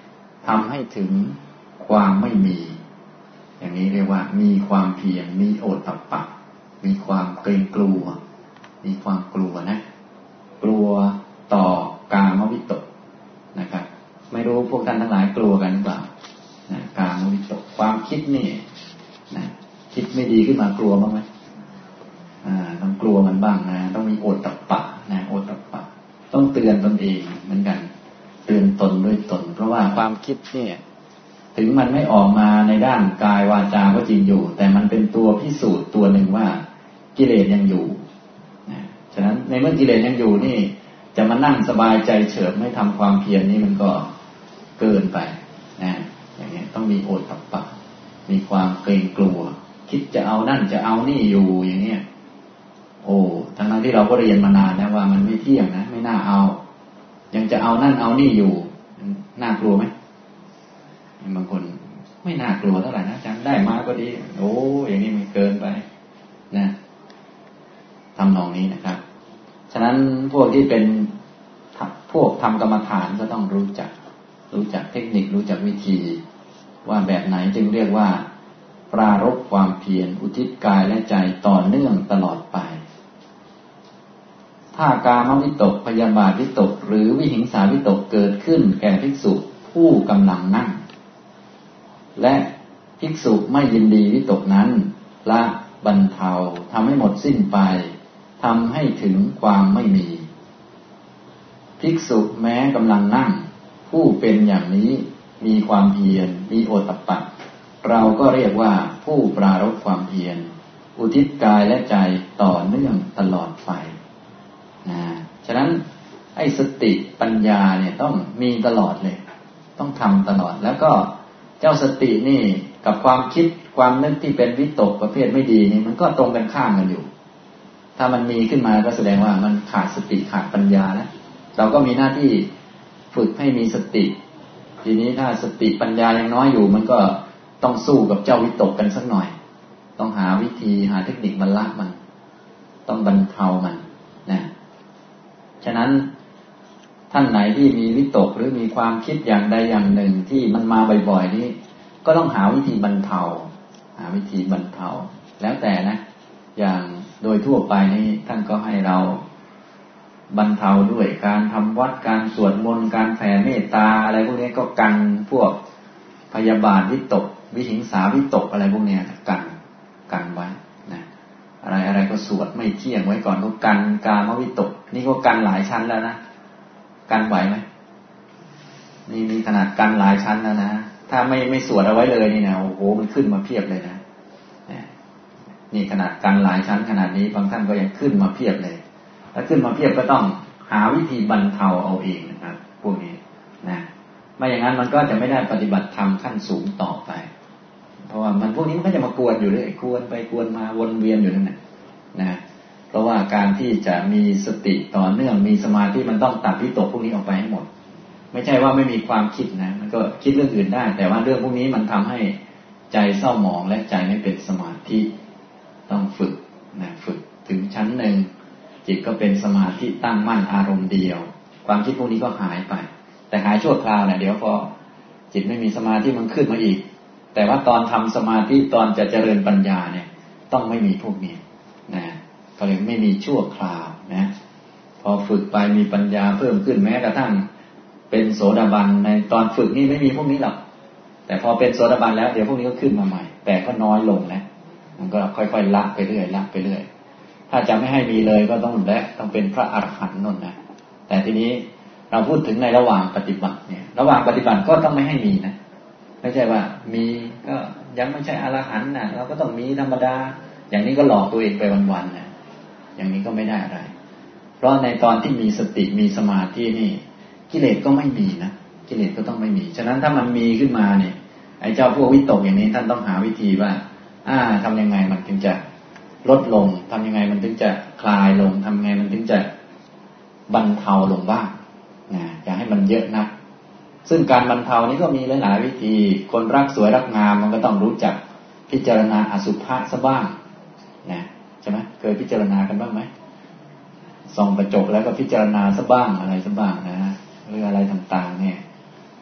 ทำให้ถึงความไม่มีอย่างนี้เรียกว่ามีความเพียรมีโอตตัปปะมีความเกรงกลัวมีความกลัวนะกลัวต่อกามวิตกนะครับไม่รู้พวกท่านทั้งหลายกลัวกันหรือเปล่านะกามวิตกความคิดนี่นะคิดไม่ดีขึ้นมากลัวบ้างไหมต้องกลัวมันบ้างนะต้องมีโอตตัปปะนะโอตตัปปะต้องเตือนตนเองเหมือนกันเตือนตนด้วยตนเพราะว่าความคิดเนี่ยถึงมันไม่ออกมาในด้านกายวาจาก็จริงอยู่แต่มันเป็นตัวพิสูจน์ตัวหนึ่งว่ากิเลสยังอยู่นะฉะนั้นในเมื่อกิเลสยังอยู่นี่จะมานั่งสบายใจเฉิบไม่ทำความเพียรนี่มันก็เกินไปนะอย่างนี้ต้องมีโอตตัปปะมีความเกรงกลัวคิดจะเอานั่นจะเอานี่อยู่อย่างนี้โอ้ทั้งที่เราก็เรียนมานานนะว่ามันไม่เที่ยงนะไม่น่าเอายังจะเอานั่นเอานี่อยู่น่ากลัวไหมบางคนไม่น่ากลัวเท่าไหร่นะอาจารย์ได้มาก็ดีโอ้อย่างนี้มันเกินไปนะทำนองนี้นะครับฉะนั้นพวกที่เป็นพวกทำกรรมฐานก็ต้องรู้จักเทคนิครู้จักวิธีว่าแบบไหนจึงเรียกว่าปรารภความเพียรอุทิศกายและใจต่อเนื่องตลอดไปถ้ากามวิตกพยาบาทวิตกหรือวิหิงสาวิตกเกิดขึ้นแก่ภิกษุผู้กำลังนั่งและภิกษุไม่ยินดีวิตกนั้นละบรรเทาทำให้หมดสิ้นไปทำให้ถึงความไม่มีภิกษุแม้กำลังนั่งผู้เป็นอย่างนี้มีความเพียรมีโอตตัปปะเราก็เรียกว่าผู้ปรารภความเพียรอุทิศกายและใจต่อเนื่องตลอดไปฉะนั้นไอ้สติปัญญาเนี่ยต้องมีตลอดเลยต้องทำตลอดแล้วก็เจ้าสตินี่กับความคิดความนึกที่เป็นวิตกประเภทไม่ดีนี่มันก็ตรงกันข้ามกันอยู่ถ้ามันมีขึ้นมาก็แสดงว่ามันขาดสติขาดปัญญาแล้วเราก็มีหน้าที่ฝึกให้มีสติทีนี้ถ้าสติปัญญายังน้อยอยู่มันก็ต้องสู้กับเจ้าวิตกกันสักหน่อยต้องหาวิธีหาเทคนิคบรรละมันต้องบรรเทามันนะฉะนั้นท่านไหนที่มีวิตกหรือมีความคิดอย่างใดอย่างหนึ่งที่มันมาบ่อยๆนี้ก็ต้องหาวิธีบรรเทาแล้วแต่นะอย่างโดยทั่วไปนี้ท่านก็ให้เราบรรเทาด้วยการทำวัดการสวดมนต์การแผ่เมตตาอะไรพวกนี้ก็กันพวกพยาบาทวิตกวิหิงสาวิตกอะไรพวกนี้กันไว้นะอะไรก็สวดไม่เที่ยงไว้ก่อนก็กันกามวิตกนี่ก็กันหลายชั้นแล้วนะกันไหวไหมนี่มีขนาดกันหลายชั้นแล้วนะถ้าไม่สวดเอาไว้เลยนี่นะโอ้โหมันขึ้นมาเพียบเลยนะนี่ขนาดกันหลายชั้นขนาดนี้บางท่านก็ยังขึ้นมาเพียบเลยแล้วขึ้นมาเพียบก็ต้องหาวิธีบรรเทาเอาเองนะครับพวกนี้นะไม่อย่างนั้นมันก็จะไม่ได้ปฏิบัติธรรมขั้นสูงต่อไปเพราะว่ามันพวกนี้มันก็จะมากวนอยู่เรื่อยกวนไปกวนมาวนเวียนอยู่นั่นแหละนะเพราะว่าการที่จะมีสติต่อเนื่องมีสมาธิมันต้องตัดวิตกพวกนี้ออกไปให้หมดไม่ใช่ว่าไม่มีความคิดนะมันก็คิดเรื่องอื่นได้แต่ว่าเรื่องพวกนี้มันทำให้ใจเศร้าหมองและใจไม่เป็นสมาธิต้องฝึกนะฝึกถึงชั้นหนึ่งจิตก็เป็นสมาธิตั้งมั่นอารมณ์เดียวความคิดพวกนี้ก็หายไปแต่หายชั่วคราวแหละเดี๋ยวพอจิตไม่มีสมาธิมันขึ้นมาอีกแต่ว่าตอนทำสมาธิตอนจะเจริญปัญญาเนี่ยต้องไม่มีพวกนี้นะก็เลยไม่มีชั่วคราวนะพอฝึกไปมีปัญญาเพิ่มขึ้นแม้กระทั่งเป็นโสดาบันในตอนฝึกนี่ไม่มีพวกนี้หรอกแต่พอเป็นโสดาบันแล้วเดี๋ยวพวกนี้ก็ขึ้นมาใหม่แต่ก็น้อยลงนะมันก็ค่อยๆละไปเรื่อยถ้าจะไม่ให้มีเลยก็ต้องเป็นพระอรหันต์นั่นนะแต่ทีนี้เราพูดถึงในระหว่างปฏิบัติเนี่ยระหว่างปฏิบัติก็ต้องไม่ให้มีนะไม่ใช่ว่ามีก็ยังไม่ใช่อรหันต์นะเราก็ต้องมีธรรมดาอย่างนี้ก็หลอกตัวเองไปวันๆนะอย่างนี้ก็ไม่ได้อะไรเพราะในตอนที่มีสติมีสมาธินี่กิเลสก็ไม่มีนะกิเลสก็ต้องไม่มีฉะนั้นถ้ามันมีขึ้นมาเนี่ยไอ้เจ้าพวกวิตกอย่างนี้ท่านต้องหาวิธีว่าทำยังไงมันถึงจะลดลงทำยังไงมันถึงจะคลายลงทำยังไงมันถึงจะบรรเทาลงบ้างนะอย่าให้มันเยอะนักซึ่งการบรรเทานี้ก็มีหลายๆวิธีคนรักสวยรักงามมันก็ต้องรู้จักพิจารณาอสุภะซะบ้างนะใช่ไหมเคยพิจารณากันบ้างไหมส่องกระจกแล้วก็พิจารณาซะบ้างอะไรซะบ้างนะหรืออะไรต่างๆเนี่ย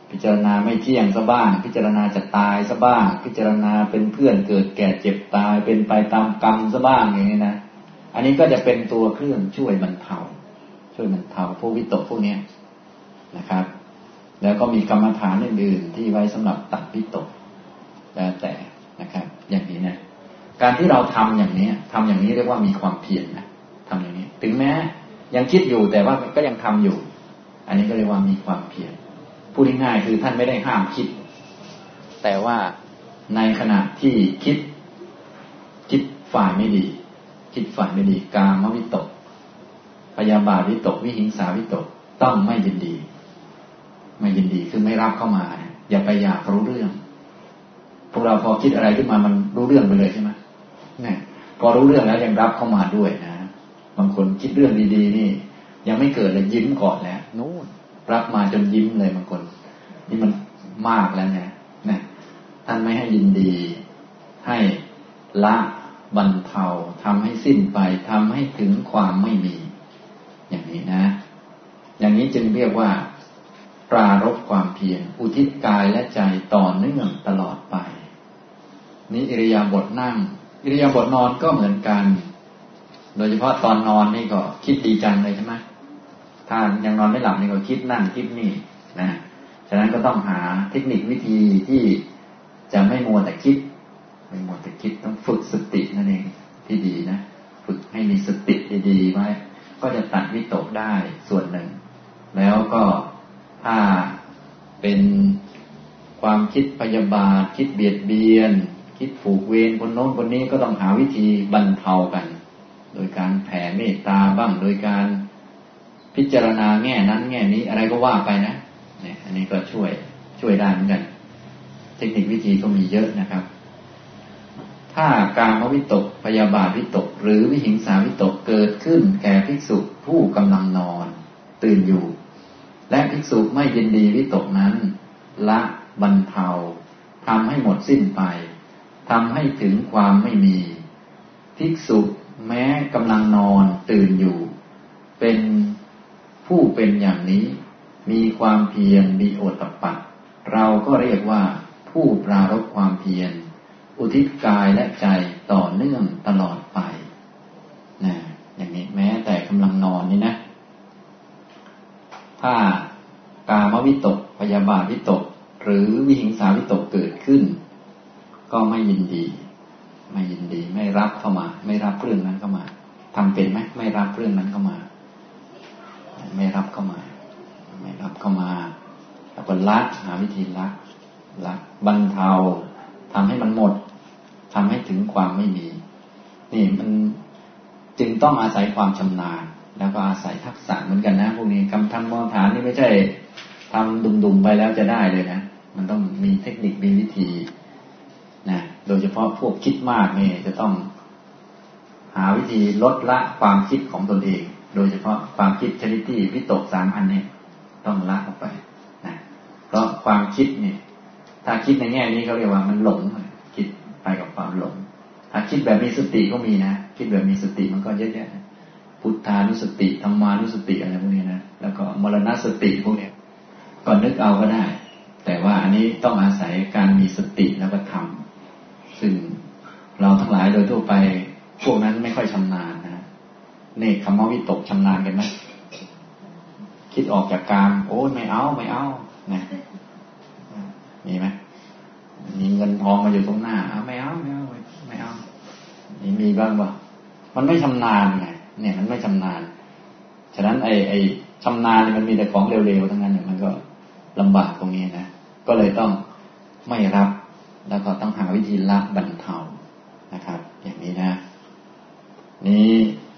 พิจารณาไม่เที่ยงซะบ้างพิจารณาจะตายซะบ้างพิจารณาเป็นเพื่อนเกิดแก่เจ็บตายเป็นไปตามกรรมซะบ้างอย่างนี้นะอันนี้ก็จะเป็นตัวเครื่องช่วยบรรเทาพวกวิตกพวกนี้นะครับแล้วก็มีกรรมฐานอื่นๆที่ไว้สำหรับตัดวิตกแล้วแต่นะครับอย่างนี้นะการที่เราทำอย่างนี้เรียกว่ามีความเพียรนะทำอย่างนี้ถึงแม้ยังคิดอยู่แต่ว่าก็ยังทำอยู่อันนี้ก็เรียกว่ามีความเพียรพูดง่ายๆคือท่านไม่ได้ห้ามคิดแต่ว่าในขณะที่คิดฝ่ายไม่ดีกามวิตกพยาบาทวิตกวิหิงสาวิตกต้องไม่ยินดีคือไม่รับเข้ามานะอย่าไปอยากรู้เรื่องพวกเราพอคิดอะไรขึ้นมามันรู้เรื่องไปเลยใช่ไหมเนี่ยพอรู้เรื่องแล้วยังรับเข้ามาด้วยนะบางคนคิดเรื่องดีๆนี่ยังไม่เกิดเลยยิ้มก่อนแล้วนู้นรับมาจนยิ้มเลยบางคนนี่มันมากแล้วนะท่านไม่ให้ยินดีให้ละบรรเทาทำให้สิ้นไปทำให้ถึงความไม่มีอย่างนี้นะอย่างนี้จึงเรียกว่าปรารภความเพียรอุทิศกายและใจต่อเนื่องตลอดไปนี่อิริยาบถนั่งอิริยาบถนอนก็เหมือนกันโดยเฉพาะตอนนอนนี่ก็คิดดีจังเลยใช่ไหมถ้ายังนอนไม่หลับนี่ก็คิดนั่นคิดนี่นะฉะนั้นก็ต้องหาเทคนิควิธีที่จะไม่มัวแต่คิดต้องฝึกสตินั่นเองที่ดีนะฝึกให้มีสติดีๆไว้ก็จะตัดวิตกได้ส่วนหนึ่งแล้วก็ถ้าเป็นความคิดพยาบาทคิดเบียดเบียนคิดผูกเวรคนโน้นคนนี้ก็ต้องหาวิธีบรรเทากันโดยการแผ่เมตตาบ้างโดยการพิจารณาแง่นั้นแง่นี้อะไรก็ว่าไปนะเนี่ยอันนี้ก็ช่วยได้เหมือนกันเทคนิควิธีก็มีเยอะนะครับถ้ากามวิตกพยาบาทวิตกหรือวิหิงสาวิตกเกิดขึ้นแก่ภิกษุผู้กำลังนอนตื่นอยู่และภิกษุไม่ยินดีวิตกนั้นละบรรเทาทำให้หมดสิ้นไปทำให้ถึงความไม่มีภิกษุแม้กำลังนอนตื่นอยู่เป็นผู้เป็นอย่างนี้มีความเพียรมีโอตตัปปะเราก็เรียกว่าผู้ปรารภความเพียรอุทิศกายและใจต่อเนื่องตลอดไปนะอย่างนี้แม้แต่กำลังนอนนี่นะถ้ากามวิตกพยาบาทวิตกหรือวิหิงสาวิตกเกิดขึ้นก็ไม่ยินดีไม่รับเข้ามาไม่รับเรื่องนั้นเข้ามาทำเป็นไหมไม่รับเรื่องนั้นเข้ามาไม่รับเข้ามาแล้วก็ละหาวิธีละบรรเทาทำให้มันหมดทำให้ถึงความไม่มีนี่มันจึงต้องอาศัยความชำนาญแล้วก็อาศัยทักษะเหมือนกันนะพวกนี้กรรมฐานนี่ไม่ใช่ทำดุมๆไปแล้วจะได้เลยนะมันต้องมีเทคนิคมีวิธีนะโดยเฉพาะพวกคิดมากนี่จะต้องหาวิธีลดละความคิดของตนเองโดยเฉพาะความคิดชนิดที่วิตก3อันนี้ต้องละออกไปนะเพราะความคิดนี่ถ้าคิดในแง่นี้เขาเรียกว่ามันหลงคิดไปกับความหลงถ้าคิดแบบมีสติก็มีนะคิดแบบมีสติมันก็เยอะแยะพุทธานุสติธัมมานุสติอะไรพวกนี้นะแล้วก็มรณสติพวกนี้ก็นึกเอาก็ได้แต่ว่าอันนี้ต้องอาศัยการมีสติแล้วก็ทำซึ่งเราทั้งหลายโดยทั่วไปพวกนั้นไม่ค่อยชำนาญนะเนกขมวิตกชำนาญกันไหมคิดออกจากกามโอ้ไม่เอานะมีไหมมีเงินทองมาอยู่ตรงหน้าไม่เอานี่มีบ้างป่ะมันไม่ชำนาญไงเนี่ยมันไม่ชำนาญฉะนั้นไอ้ชำนาญมันมีแต่ของเร็วๆทั้งนั้นมันก็ลำบากตรงนี้นะก็เลยต้องไม่รับแล้วก็ต้องหาวิธีละบรรเทานะครับอย่างนี้นะนี้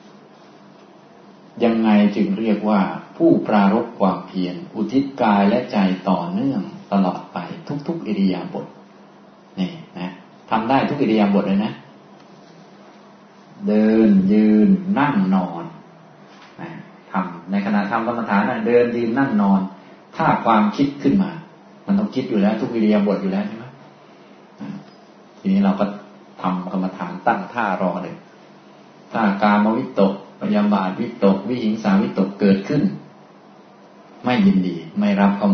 ยังไงจึงเรียกว่าผู้ปรารภความเพียรอุทิศกายและใจต่อเนื่องตลอดไปทุกๆอิริยาบถนี่นะทำได้ทุกอิริยาบถเลยนะเดินยืนนั่งนอนนะทำในขณะทำกรรมฐานนะเดินยืนนั่งนอนถ้าความคิดขึ้นมามันต้องคิดอยู่แล้วทุกอิริยาบถอยู่แล้วใช่ไหมทีนี้เราก็ทำกรรมฐานตั้งท่ารอเลยถ้ากามวิตกพยาบาทวิตกวิหิงสาวิตกเกิดขึ้นไม่ยินดีไม่รับเข้ามา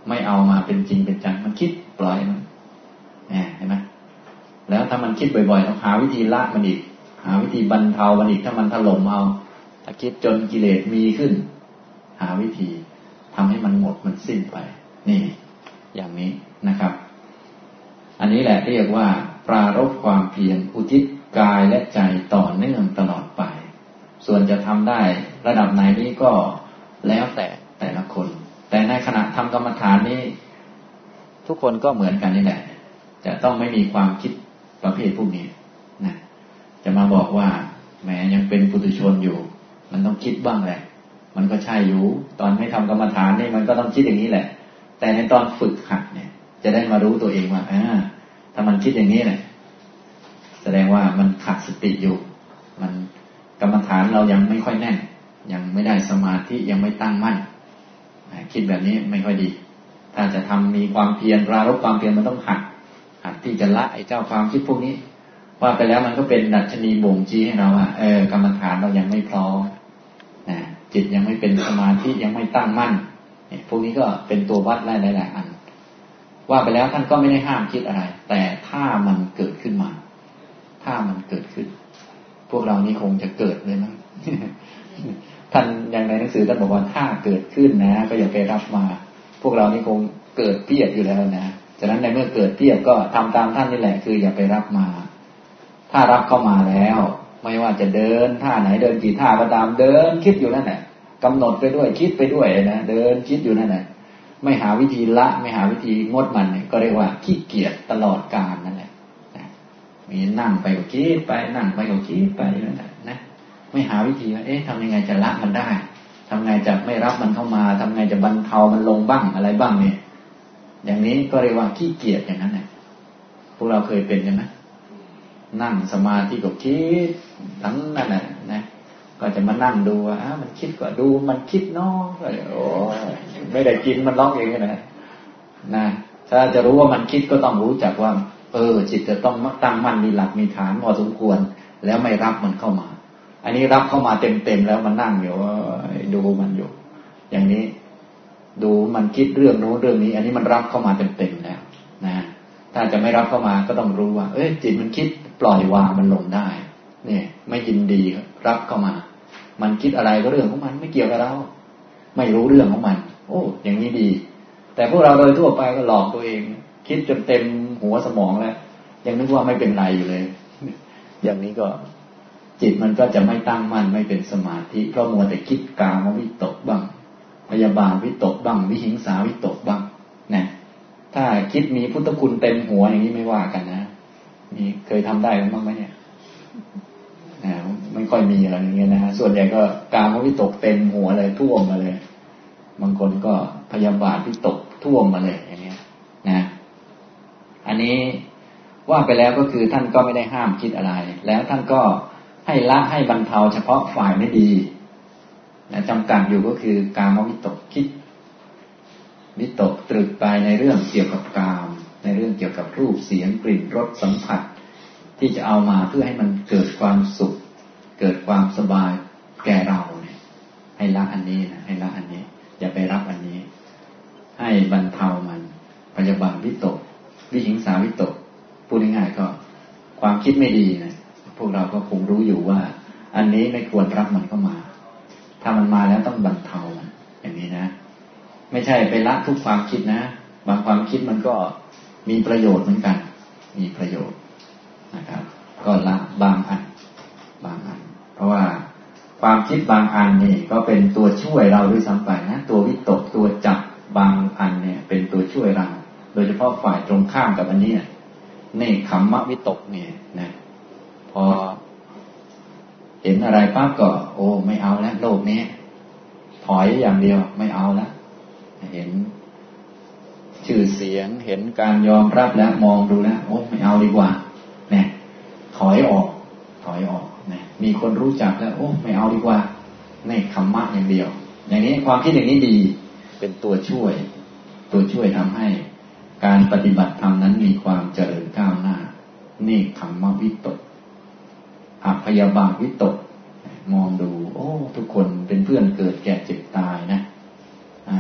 ไม่เอามาเป็นจริงเป็นจังมันคิดปล่อยมันเห็นไหมแล้วถ้ามันคิดบ่อยๆต้องหาวิธีละมันอีกหาวิธีบรรเทามันอีกถ้ามันถล่มเอาถ้าคิดจนกิเลสมีขึ้นหาวิธีทำให้มันหมดมันสิ้นไปนี่อย่างนี้นะครับอันนี้แหละเรียกว่าปรารภความเพียรอุทิศกายและใจต่อเนื่องตลอดไปส่วนจะทำได้ระดับไหนนี้ก็แล้วแต่ละคนแต่ในขณะทำกรรมฐานนี้ทุกคนก็เหมือนกันนี่แหละจะต้องไม่มีความคิดประเภทพวกนี้นะจะมาบอกว่าแหมยังเป็นปุถุชนอยู่มันต้องคิดบ้างแหละมันก็ใช่อยู่ตอนไม่ทำกรรมฐานนี่มันก็ต้องคิดอย่างนี้แหละแต่ในตอนฝึกหัดเนี่ยจะได้มารู้ตัวเองว่าถ้ามันคิดอย่างนี้แหละแสดงว่ามันขาดสติอยู่มันกรรมฐานเรายังไม่ค่อยแน่นยังไม่ได้สมาธิยังไม่ตั้งมั่นคิดแบบนี้ไม่ค่อยดีถ้าจะทำมีความเพียรปรารภความเพียรมันต้องหัดที่จะละไอ้เจ้าความคิดพวกนี้ว่าไปแล้วมันก็เป็นดัชนีบ่งชี้ให้เราว่ากรรมฐานเรายังไม่พร้อมจิตยังไม่เป็นสมาธิยังไม่ตั้งมั่นพวกนี้ก็เป็นตัววัดหลายๆอันว่าไปแล้วท่านก็ไม่ได้ห้ามคิดอะไรแต่ถ้ามันเกิดขึ้นมาถ้ามันเกิดขึ้นพวกเรานี่คงจะเกิดเลยมั้ง ท่านอย่างในหนังสือท่านบอกว่าถ้าเกิดขึ้นนะก็อย่าไปรับมาพวกเรานี่คงเกิดเพียบอยู่แล้วนะฉะนั้นในเมื่อเกิดเพียบก็ทำตามท่านนี่แหละคืออย่าไปรับมาถ้ารับเข้ามาแล้วไม่ว่าจะเดินท่าไหนเดินกี่ท่าก็ตามเดินคิดอยู่นั่นแหละกำหนดไปด้วยคิดไปด้วยนะเดินคิดอยู่นั่นแหละไม่หาวิธีละไม่หาวิธีงดมันก็เรียกว่าขี้เกียจตลอดกาลนั่นแหละมีนั่งไปก็คิดไปนั่งไปก็คิดไปนั่นแหละนะไม่หาวิธีว่าทำยังไงจะละมันได้ทำไงจะไม่รับมันเข้ามาทำไงจะบรรเทามันลงบ้างอะไรบ้างเนี่ยอย่างนี้ก็เรียกว่าขี้เกียจอย่างนั้นแหละพวกเราเคยเป็นใช่ไหมนั่งสมาธิก็คิดทั้งนั้นนะก็จะมานั่งดูว่ามันคิดก็ดูมันคิดเนาะโอ้ไม่ได้กินมันร้องเองนะถ้าจะรู้ว่ามันคิดก็ต้องรู้จักว่าจิตจะต้องตั้งมั่นมีหลักมีฐานพอสมควรแล้วไม่รับมันเข้ามาอันนี้รับเข้ามาเต็มๆแล้วมันนั่งอยู่ดูมันอยู่อย่างนี้ดูมันคิดเรื่องโน้นเรื่องนี้อันนี้มันรับเข้ามาเต็มๆแล้วนะถ้าจะไม่รับเข้ามาก็ต้องรู้ว่าจิตมันคิดปล่อยวางมันลงได้เนี่ยไม่ยินดีรับเข้ามามันคิดอะไรก็เรื่องของมันไม่เกี่ยวกับเราไม่รู้เรื่องของมันอย่างนี้ดีแต่พวกเราโดยทั่วไปก็หลอกตัวเองคิดจนเต็มหัวสมองแล้วยังนึกว่าไม่เป็นไรอยู่เลยอย่างนี้ก็จิตมันก็จะไม่ตั้งมั่นไม่เป็นสมาธิเพราะมัวแต่คิดกามวิตกบ้างพยาบาทวิตกบ้างวิหิงสาวิตกบ้างนะถ้าคิดมีพุทธคุณเต็มหัวอย่างนี้ไม่ว่ากันนะนี่เคยทำได้บ้างไหมเนี่ยไม่ค่อยมีอะไรอย่างเงี้ยนะส่วนใหญ่ก็กามวิตกเต็มหัวเลยท่วมมาเลยบางคนก็พยาบาทวิตกท่วมมาเลยอย่างเงี้ยนะอันนี้ว่าไปแล้วก็คือท่านก็ไม่ได้ห้ามคิดอะไรแล้วท่านก็ให้ละให้บรรเทาเฉพาะฝ่ายไม่ดีนะจำกัดอยู่ก็คือกามวิตกคิดวิตกตรึกไปในเรื่องเกี่ยวกับกามในเรื่องเกี่ยวกับรูปเสียงกลิ่นรสสัมผัสที่จะเอามาเพื่อให้มันเกิดความสุขเกิดความสบายแก่เราเนี่ยให้ละอันนี้นะให้ละอันนี้อย่าไปรับอันนี้ให้บรรเทามันพยาบาทวิตกวิหิงสาวิตกพูดง่ายๆก็ความคิดไม่ดีนะพวกเราก็คงรู้อยู่ว่าอันนี้ไม่ควรรับมันเข้ามาถ้ามันมาแล้วต้องบรรเทามันอย่างนี้นะไม่ใช่ไปละทุกความคิดนะบางความคิดมันก็มีประโยชน์เหมือนกันมีประโยชน์นะครับก็ละบางอันเพราะว่าความคิดบางอันนี่ก็เป็นตัวช่วยเราด้วยซ้ำไปนะตัววิตกตัวจับบางอันเนี่ยเป็นตัวช่วยเราโดยเฉพาะฝ่ายตรงข้ามกับอันนี้เนกขัมมะวิตกเนี่ยนะพอเห็นอะไรปั๊บก็ไม่เอาแล้วโลกนี้ถอยอย่างเดียวไม่เอาแล้วเห็นชื่อเสียงเห็นการยอมรับแล้วมองดูแล้วไม่เอาดีกว่าเนี่ยถอยออกเนี่ยมีคนรู้จักแล้วไม่เอาดีกว่าเนกขัมมะอย่างเดียวอย่างนี้ความคิดอย่างนี้ดีเป็นตัวช่วยทำให้การปฏิบัติธรรมนั้นมีความเจริญก้าวหน้าเนกขัมมะวิตกอพยาบาทวิตกมองดูทุกคนเป็นเพื่อนเกิดแก่เจ็บตายนะยอม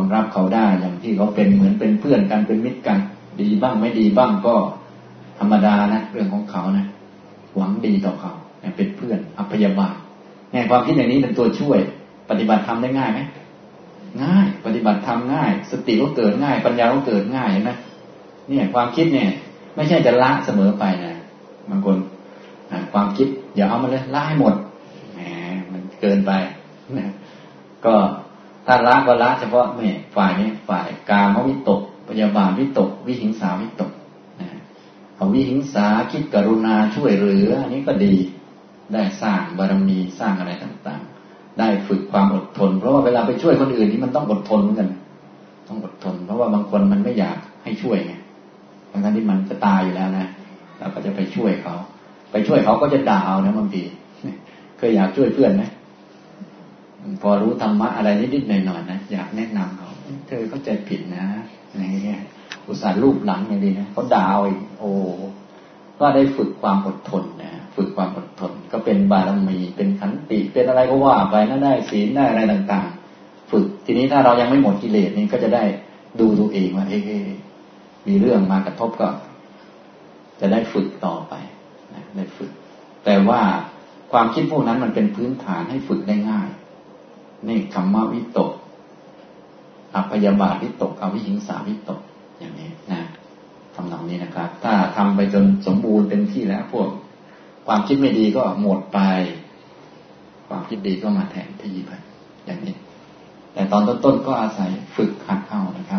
องรับเขาได้อย่างที่เขาเป็นเหมือนเป็นเพื่อนกันเป็นมิตรกันดีบ้างไม่ดีบ้างก็ธรรมดานะเรื่องของเขานะหวังดีต่อเขาเป็นเพื่อนอภัยบาทเนี่ยความคิดอย่างนี้เป็นตัวช่วยปฏิบัติธรรมได้ง่ายไหมง่ายปฏิบัติธรรมง่ายสติก็เกิดง่ายปัญญาก็เกิดง่ายเห็นไหมเนี่ยความคิดเนี่ยไม่ใช่จะละเสมอไปนะบางคนความคิดอย่าเอามาเลยละให้หมดแหมมันเกินไปนะก็ถ้าละก็ละเฉพาะเนี่ยฝ่ายนี้ฝ่ายกามวิตกพยาบาทวิตกวิหิงสาวิตกนะเอาวิหิงสาคิดกรุณาช่วยเหลืออันนี้ก็ดีได้สร้างบารมีสร้างอะไรต่างๆได้ฝึกความอดทนเพราะว่าเวลาไปช่วยคนอื่นนี่มันต้องอดทนเหมือนกันต้องอดทนเพราะว่าบางคนมันไม่อยากให้ช่วยไงทั้งที่มันจะตายอยู่แล้วนะเราก็จะไปช่วยเขาไปช่วยเขาก็จะด่าเอานะบางทีเคยอยากช่วยเพื่อนไหมพอรู้ธรรมะอะไรนิดๆหน่อยๆนะอยากแนะนำเขาเธอเข้าใจผิดนะอะไรเงี้ยอุตส่าห์รูปหลังอย่างดีนะเขาด่าเอาอีกโอ้ก็ได้ฝึกความอดทนนะฝึกความอดทนก็เป็นบารมีเป็นขันติเป็นอะไรก็ว่าไปนั่นได้ศีลได้อะไรต่างๆฝึกทีนี้ถ้าเรายังไม่หมดกิเลสนี่ก็จะได้ดูตัวเองว่ามีเรื่องมากระทบก็จะได้ฝึกต่อไปนะได้ฝึกแต่ว่าความคิดพวกนั้นมันเป็นพื้นฐานให้ฝึกได้ง่ายนี่คัมมวิตกอพยาบาทวิตกอวิหิงสาวิตกอย่างนี้นะทำนองนี้นะครับถ้าทำไปจนสมบูรณ์เต็มที่แล้วพวกความคิดไม่ดีก็หมดไปความคิดดีก็มาแทนที่ไปอย่างนี้แต่ตอนต้นๆก็อาศัยฝึกหัดเอานะครับ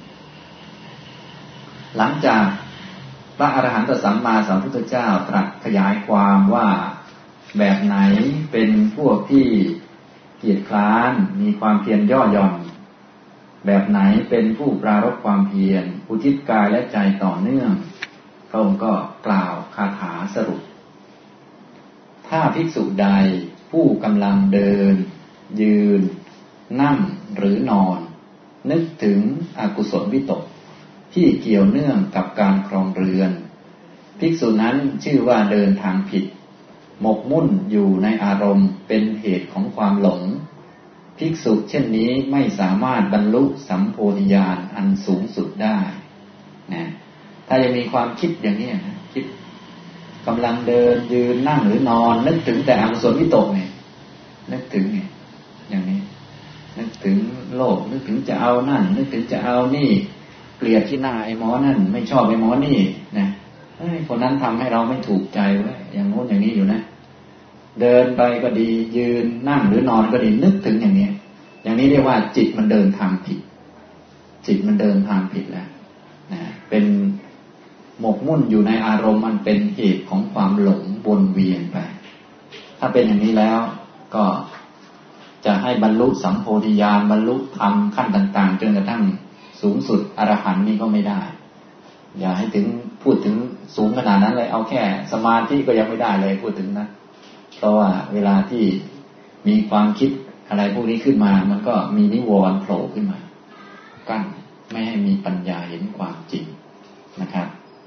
หลังจากพระอรหันตสัมมาสัมพุทธเจ้าตรัสขยายความว่าแบบไหนเป็นพวกที่เกียจคร้านมีความเพียรย่อหย่อนแบบไหนเป็นผู้ปรารภความเพียรอุทิศกายและใจต่อเนื่องพระองค์ก็กล่าวคาถาสรุปถ้าภิกษุใดผู้กำลังเดินยืนนั่งหรือนอนนึกถึงอกุศลวิตกที่เกี่ยวเนื่องกับการครองเรือนภิกษุนั้นชื่อว่าเดินทางผิดหมกมุ่นอยู่ในอารมณ์เป็นเหตุของความหลงภิกษุเช่นนี้ไม่สามารถบรรลุสัมโพธิญาณอันสูงสุดได้นะถ้ายังมีความคิดอย่างนี้นะคิดกำลังเดินยืนนั่งหรือนอนนึกถึงแต่อกุศลวิตกเนี่ยนึกถึงเนี่ยอย่างนี้นึกถึงโลภนึกถึงจะเอานั่นนึกถึงจะเอานี่เกลียดที่หน้าไอ้หมอนั่นไม่ชอบไอ้หมอนี่นะคนนั้นทำให้เราไม่ถูกใจเว้ยอย่างโน้นอย่างนี้อยู่นะเดินไปก็ดียืนนั่งหรือนอนก็ดีนึกถึงอย่างนี้เรียกว่าจิตมันเดินทางผิดจิตมันเดินทางผิดแล้วนะเป็นหมกมุ่นอยู่ในอารมณ์มันเป็นเหตุของความหลงวนเวียนไปถ้าเป็นอย่างนี้แล้วก็จะให้บรรลุสัมโพธิญาณบรรลุธรรมขั้นต่างๆจนกระทั่งสูงสุดอรหันต์นี่ก็ไม่ได้อย่าให้ถึงพูดถึงสูงขนาดนั้นเลยเอาแค่สมาธิก็ยังไม่ได้เลยพูดถึงนะเพราะว่าเวลาที่มีความคิดอะไรพวกนี้ขึ้นมามันก็มีนิวรณ์โผล่ขึ้นมากั้นไม่ให้มีปัญญาเห็นความจริงนะครับ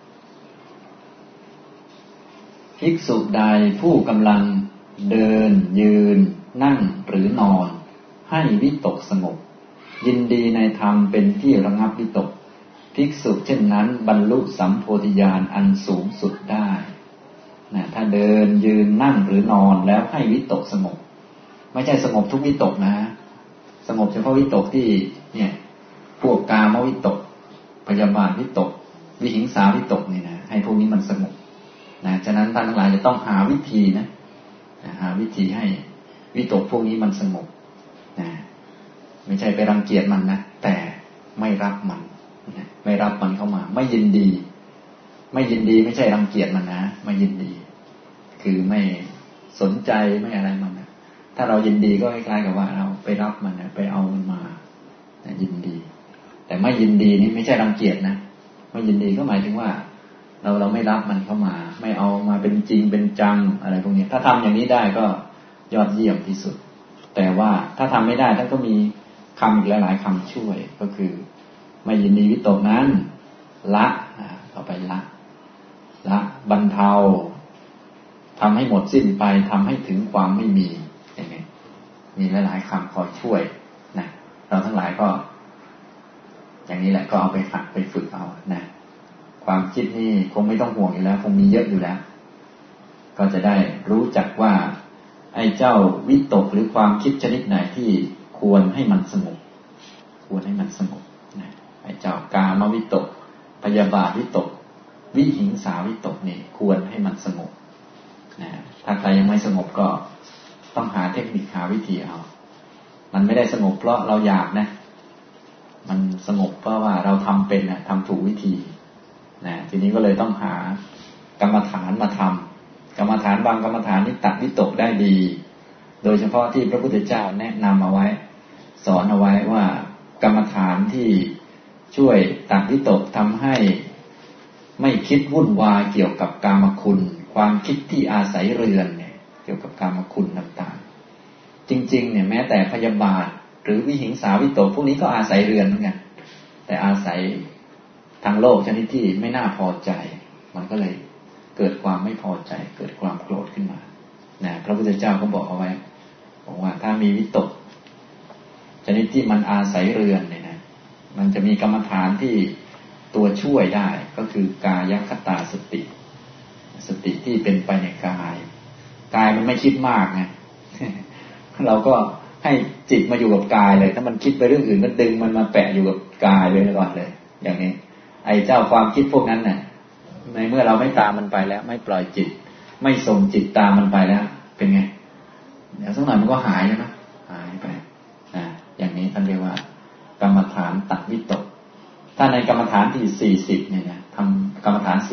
ภิกษุใดผู้กำลังเดินยืนนั่งหรือนอนให้วิตกสงบยินดีในธรรมเป็นที่ระงับวิตกภิกษุเช่นนั้นบรรลุสัมโพธิญาณอันสูงสุดได้นะถ้าเดินยืนนั่งหรือนอนแล้วให้วิตกสงบไม่ใช่สงบทุกวิตกนะสงบเฉพาะวิตกที่เนี่ยพวกกามวิตกพยาบาทวิตกวิหิงสาวิตกนี่นะให้พวกนี้มันสงบนะฉะนั้นท่านทั้งหลายจะต้องหาวิธีนะหาวิธีให้วิตกพวกนี้มันสงบนะไม่ใช่ไปรังเกียจมันนะแต่ไม่รับมันนะไม่รับมันเข้ามาไม่ยินดีไม่ใช่รังเกียจมันนะไม่ยินดีคือไม่สนใจไม่อะไรมันนะถ้าเรายินดีก็คล้ายๆกับว่าเราไปรับมันนะไปเอามันมานะยินดีแต่ไม่ยินดีนี่ไม่ใช่รังเกียจนะไม่ยินดีก็หมายถึงว่าเราไม่รับมันเข้ามาไม่เอามาเป็นจริงเป็นจังอะไรพวกนี้ถ้าทำอย่างนี้ได้ก็ยอดเยี่ยมที่สุดแต่ว่าถ้าทำไม่ได้ท่านก็มีคำอีกหลายๆคำช่วยก็คือไม่ยินดีวิตกนั้นละต่อไปละบรรเทาทำให้หมดสิ้นไปทำให้ถึงความไม่มีอย่างนี้มีหลายๆคำคอยช่วยนะเราทั้งหลายก็อย่างนี้แหละก็เอาไปหัดไปฝึกเอานะความคิดนี่คงไม่ต้องห่วงอยู่แล้วคงมีเยอะอยู่แล้วก็จะได้รู้จักว่าไอ้เจ้าวิตกหรือความคิดชนิดไหนที่ควรให้มันสงบควรให้มันสงบนะไอ้เจ้ากามวิตกพยาบาทวิตกวิหิงสาวิตกนี่ควรให้มันสงบนะถ้าใครยังไม่สงบก็ต้องหาเทคนิคหาวิธีเอามันไม่ได้สงบเพราะเราอยากนะมันสงบเพราะว่าเราทำเป็นนะทำถูกวิธีนะทีนี้ก็เลยต้องหากรรมฐานมาทำกรรมฐานบางกรรมฐานนี่ตัดวิตกได้ดีโดยเฉพาะที่พระพุทธเจ้าแนะนำเอาไว้สอนเอาไว้ว่ากรรมฐานที่ช่วยตัดวิตกทำให้ไม่คิดวุ่นวายเกี่ยวกับกามคุณความคิดที่อาศัยเรือนเนี่ยเกี่ยวกับกามคุณต่างๆจริงๆเนี่ยแม้แต่พยาบาทหรือวิหิงสาวิตกพวกนี้ก็อาศัยเรือนเหมือนกันแต่อาศัยทางโลกชนิดที่ไม่น่าพอใจมันก็เลยเกิดความไม่พอใจเกิดความโกรธขึ้นมานะพระพุทธเจ้าก็บอกเอาไว้บอกว่าถ้ามีวิตกชนิดที่มันอาศัยเรือนเนี่ยนะมันจะมีกรรมฐานที่ตัวช่วยได้ก็คือกายคตาสติสติที่เป็นไปในกายมันไม่คิดมากไง เราก็ให้จิตมาอยู่กับกายเลยถ้ามันคิดไปเรื่องอื่นก็ดึงมันมาแปะอยู่กับกายเลยก่อนเลยอย่างนี้ไอ้เจ้าความคิดพวกนั้นน่ะในเมื่อเราไม่ตามมันไปแล้วไม่ปล่อยจิตไม่ส่งจิตตามมันไปแล้วเป็นไงเดี๋ยวสักหน่อยมันก็หายแล้วนะหายไปอย่างนี้ท่านเรียกว่ากรรมฐานตัดวิตกถ้าในกรรมฐานที่40เนี่ยนะทำกรรมฐาน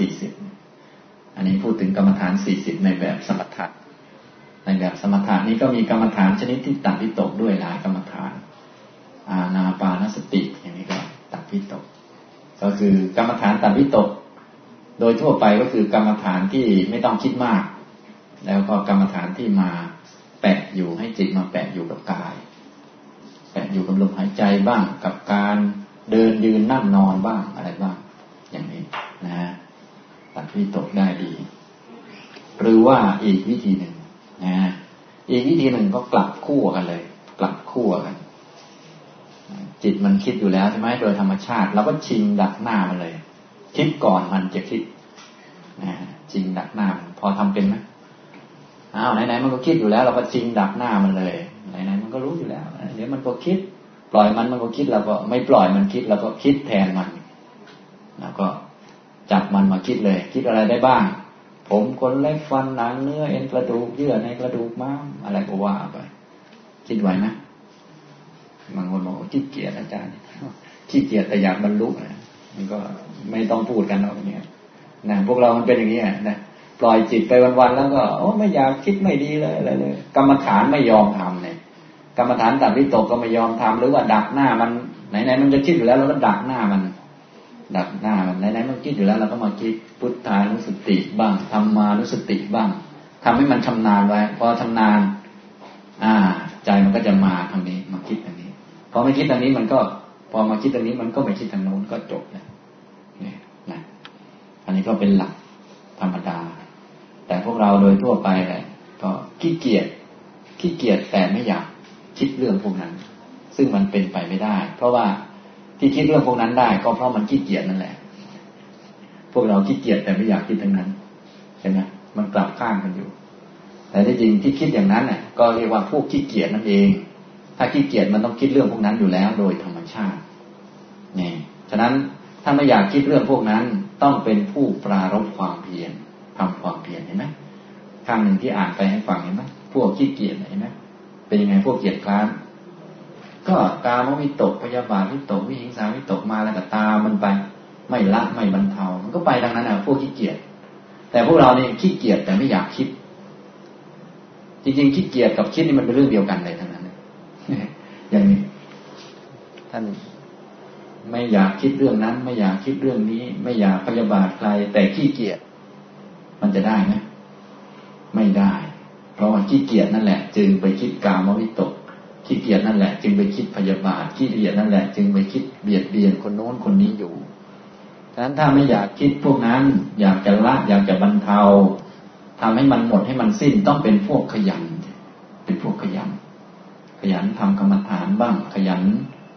40อันนี้พูดถึงกรรมฐาน40ในแบบสมถะในแบบสมถะนี้ก็มีกรรมฐานชนิดที่ตัดวิตกด้วยหลายกรรมฐานอานาปานสติอย่างนี้ก็ตัดวิตกก็คือกรรมฐานตัดวิตกโดยทั่วไปก็คือกรรมฐานที่ไม่ต้องคิดมากแล้วก็กรรมฐานที่มาแปะอยู่ให้จิตมาแปะอยู่กับกายแปะอยู่กับลมหายใจบ้างกับการเดินยืนนั่งนอนบ้างอะไรบ้างอย่างนี้นะตัดวิตกได้ดีหรือว่าอีกวิธีหนึ่งนะอีกวิธีหนึ่งก็กลับคู่กันเลยกลับคู่กันจิตมันคิดอยู่แล้วใช่ไหมโดยธรรมชาติเราก็ชิงดักหน้ามันเลยคิดก่อนมันจะคิดนะชิงดักหน้าพอทำเป็นไหมไหนๆมันก็คิดอยู่แล้วเราก็ชิงดักหน้ามันเลยไหนๆมันก็รู้อยู่แล้วเดี๋ยวมันก็คิดปล่อยมันก็คิดเราก็ไม่ปล่อยมันคิดเราก็คิดแทนมันแล้วก็จับมันมาคิดเลยคิดอะไรได้บ้างผมขนเล็บฟันหนังเนื้อเอ็นกระดูกเยื่อในกระดูกม้ามอะไรก็ว่าไปคิดไหวไหมบางคนบอกขี้เกียจอาจารย์ขี้เกียจแต่อยากบรรลุมันก็ไม่ต้องพูดกันเอาเนี่ยนะพวกเรามันเป็นอย่างนี้นะปล่อยจิตไปวันๆแล้วก็ไม่อยากคิดไม่ดีเลยอะไรเลยกรรมฐานไม่ยอมทำเนี่ยกรรมฐานตัดวิตกก็ไม่ยอมทำหรือว่าดักหน้ามันไหนๆมันจะคิดอยู่แล้วเราก็ดักหน้ามันไหนๆมันคิดอยู่แล้วเราก็มาคิดพุทธานุสติบ้างธรรมานุสติบ้างทำให้มันชำนาญไว้พอชำนาญใจมันก็จะมาทางนี้มาคิดทางนี้พอไม่คิดทางนี้มันก็พอมาคิดทางนี้มันก็ไม่คิดทางโน้นก็จบแล้วนี่นะอันนี้ก็เป็นหลักธรรมดาแต่พวกเราโดยทั่วไปแหละก็ขี้เกียจแต่ไม่อยากคิดเรื่องพวกนั้นซึ่งมันเป็นไปไม่ได้เพราะว่าที่คิดเรื่องพวกนั้นได้ก็เพราะมันขี้เกียจนั่นแหละพวกเราขี้เกียจแต่ไม่อยากคิดทั้งนั้นใช่ไหมมันกลับข้างกันอยู่แต่ที่จริงที่คิดอย่างนั้นเนี่ยก็เรียกว่าพวกขี้เกียจนั่นเองถ้าขี้เกียจมันต้องคิดเรื่องพวกนั้นอยู่แล้วโดยธรรมชาตินี่ฉะนั้นถ้าไม่อยากคิดเรื่องพวกนั้นต้องเป็นผู้ปรารภความเพียรทำความเพียรเห็นไหมข้างหนึ่งที่อ่านไปให้ฟังเห็นไหมพวกขี้เกียจเห็นไหมเป็นยังไงพวกเกียจคร้านก็กามวิตกพยาบาทวิตกวิหิงสาวิตกมาแล้วก็ตามมันไปไม่ละไม่บรรเทามันก็ไปดังนั้นพวกขี้เกียจแต่พวกเรานี่ขี้เกียจแต่ไม่อยากคิดจริงๆขี้เกียจกับคิดนี่มันเป็นเรื่องเดียวกันเลยทั้งนั้นอย่างนี้ท่านไม่อยากคิดเรื่องนั้นไม่อยากคิดเรื่องนี้ไม่อยากพยาบาทใครแต่ขี้เกียจมันจะได้ไหมไม่ได้เพราะว่าขี้เกียจนั่นแหละจึงไปคิดกามวิตกขี้เกียจนั่นแหละจึงไปคิดพยาบาทขี้เกียจนั่นแหละจึงไปคิดเบียดเบียนคนโน้นคนนี้อยู่ฉะนั้นถ้าไม่อยากคิดพวกนั้นอยากจะละอยากจะบรรเทาทำให้มันหมดให้มันสิ้นต้องเป็นพวกขยันเป็นพวกขยันทำกรรมฐานบ้างขยัน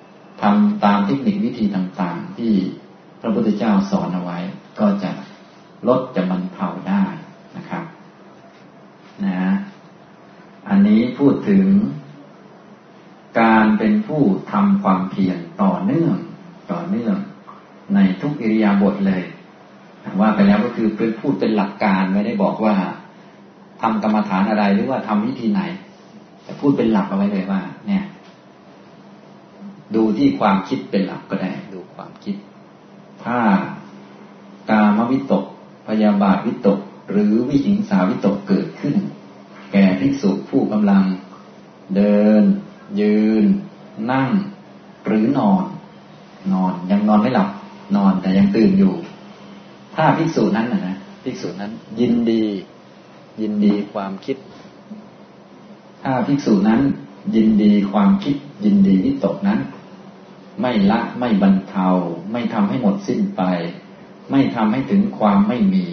ทำตามเทคนิควิธีต่างๆที่พระพุทธเจ้าสอนเอาไว้ก็จะลดจะบรรเทาได้นะครับนะอันนี้พูดถึงการเป็นผู้ทำความเพียรต่อเนื่องในทุกอิริยาบถเลยว่าไปแล้วก็คือพูดเป็นหลักการไม่ได้บอกว่าทำกรรมฐานอะไรหรือว่าทำวิธีไหนแต่พูดเป็นหลักเอาไว้เลยว่าเนี่ยดูที่ความคิดเป็นหลักก็ได้ดูความคิดถ้ากามวิตกพยาบาทวิตกหรือวิหิงสาวิตกเกิดขึ้นแก่ภิกษุผู้กำลังเดินยืนนั่งหรือนอนยังนอนไม่หลับนอนแต่ยังตื่นอยู่ถ้าภิกษุนั้นนะภิกษุนั้นยินดีความคิดถ้าภิกษุนั้นยินดีความคิดยินดีวิตกนั้นไม่ละไม่บรรเทาไม่ทำให้หมดสิ้นไปไม่ทำให้ถึงความไม่มี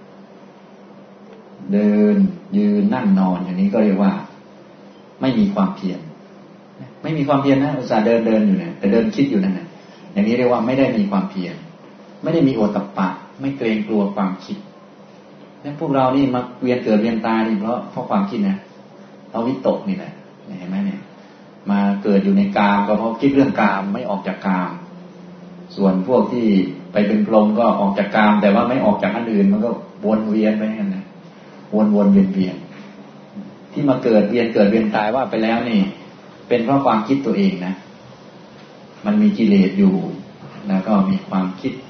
เดินยืนนั่งนอนอย่างนี้ก็เรียกว่าไม่มีความเพียรไม่มีความเพียรนะอุตส่าห์เดินอยู่เนี่ยแต่เดินคิดอยู่นั่นน่ะอย่างนี้เรียกว่าไม่ได้มีความเพียรไม่ได้มีโอตตัปปะไม่เกรงกลัวความคิดแล้วพวกเรานี่มาเวียนเกิดเวียนตายนี่เพราะความคิดนะเราวิตกนี่แหละเห็นไหมเนี่ยมาเกิดอยู่ในกามก็เพราะคิดเรื่องกามไม่ออกจากกามส่วนพวกที่ไปเป็นพรหมก็ออกจากกามแต่ว่าไม่ออกจากอันอื่นมันก็วนเวียนไปอย่างนั้นนะวนเวียนที่มาเกิดเวียนตายว่าไปแล้วนี่เป็นเพราะความคิดตัวเองนะมันมีกิเลสอยู่แล้วก็มีความคิด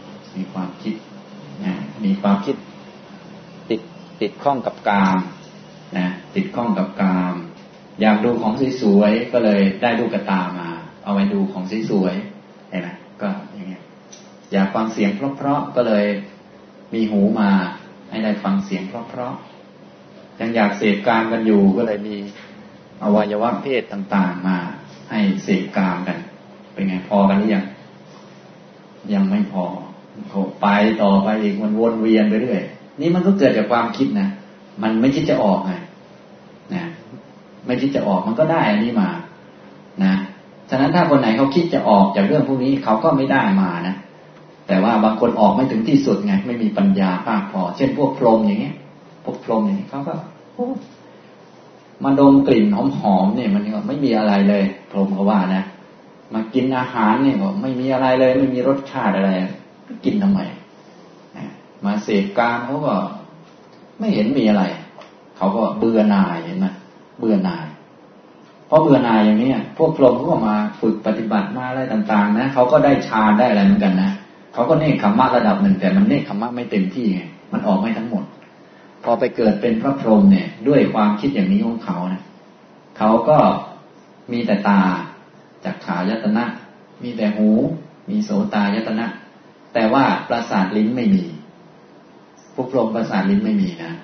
นะมีความคิดติดข้องกับกามนะติดข้องกับกามอยากดูของสวยๆก็เลยได้ลูกตามาเอาไว้ดูของสวยๆเห็นไหมก็อย่างเงี้ยอยากฟังเสียงเพราะๆก็เลยมีหูมาให้ได้ฟังเสียงเพราะๆยังอยากเสพกามกันอยู่ก็เลยมีอวัยวะเพศต่างๆมาให้เสพกามกันเป็นไงพอกันหรือยังไม่พอไปต่อไปอีกมันวนเวียนไปเรื่อยนี่มันก็เกิดจากความคิดนะมันไม่คิดจะออกไงนะไม่คิดจะออกมันก็ได้อันนี้มานะฉะนั้นถ้าคนไหนเขาคิดจะออกจากเรื่องพวกนี้เขาก็ไม่ได้มานะแต่ว่าบางคนออกไม่ถึงที่สุดไงไม่มีปัญญามากพอเช่นพวกพรหมอย่างเงี้ยพวกพรหมอย่างนี้เขาก็มาดมกลิ่นหอมๆเนี่ยมันก็ไม่มีอะไรเลยพรหมเขาว่านะมากินอาหารเนี่ยก็ไม่มีอะไรเลยไม่มีรสชาติอะไรกินทำไมมาเสพกามเขาก็ไม่เห็นมีอะไรเขาก็เบื่อหน่ายเห็นไหมเบื่อหน่ายเพราะเบื่อหน่ายอย่างนี้พวกพรหมเขาก็มาฝึกปฏิบัติมาอะไรต่างๆนะเขาก็ได้ฌานได้อะไรเหมือนกันนะเขาก็เนกขัมมะระดับหนึ่งแต่มันเนกขัมมะไม่เต็มที่ไงมันออกไม่ทั้งหมดพอไปเกิดเป็นพระพรหมเนี่ยด้วยความคิดอย่างนี้ของเขานะเขาก็มีแต่ตาจักขายตนะมีแต่หูมีโสตายตนะแต่ว่าประสาทลิ้นไม่มีพวกพรหมประสาทลิ้นไม่มีนะ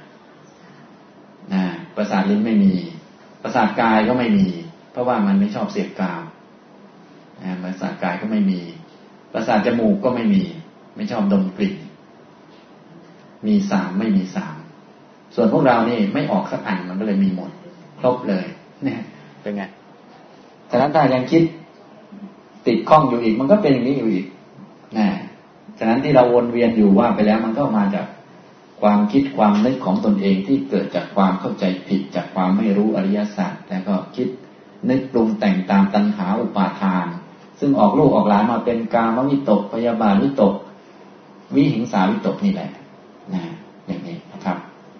ประสาทลิ้นไม่มีประสาทกายก็ไม่มีเพราะว่ามันไม่ชอบเสพกามประสาทกายก็ไม่มีประสาทจมูกก็ไม่มีไม่ชอบดมกลิ่นมีสามไม่มีสามส่วนพวกเรานี่ไม่ออกสักอันมันก็เลยมีหมดครบเลยเนี่ยเป็นไงฉะนั้นถ้ายังคิดติดข้องอยู่อีกมันก็เป็นอย่างนี้อยู่อีกฉะนั้นที่เราวนเวียนอยู่ว่าไปแล้วมันก็มาจากความคิดความนึกของตนเองที่เกิดจากความเข้าใจผิดจากความไม่รู้อริยสัจแล้วก็คิดนึกปรุงแต่งตามตัณหาอุปาทานซึ่งออกลูกออกหลานมาเป็นกามวิตกพยาบาทวิตกวิหิงสาวิตกนี่แหละอย่างนี้นะครับ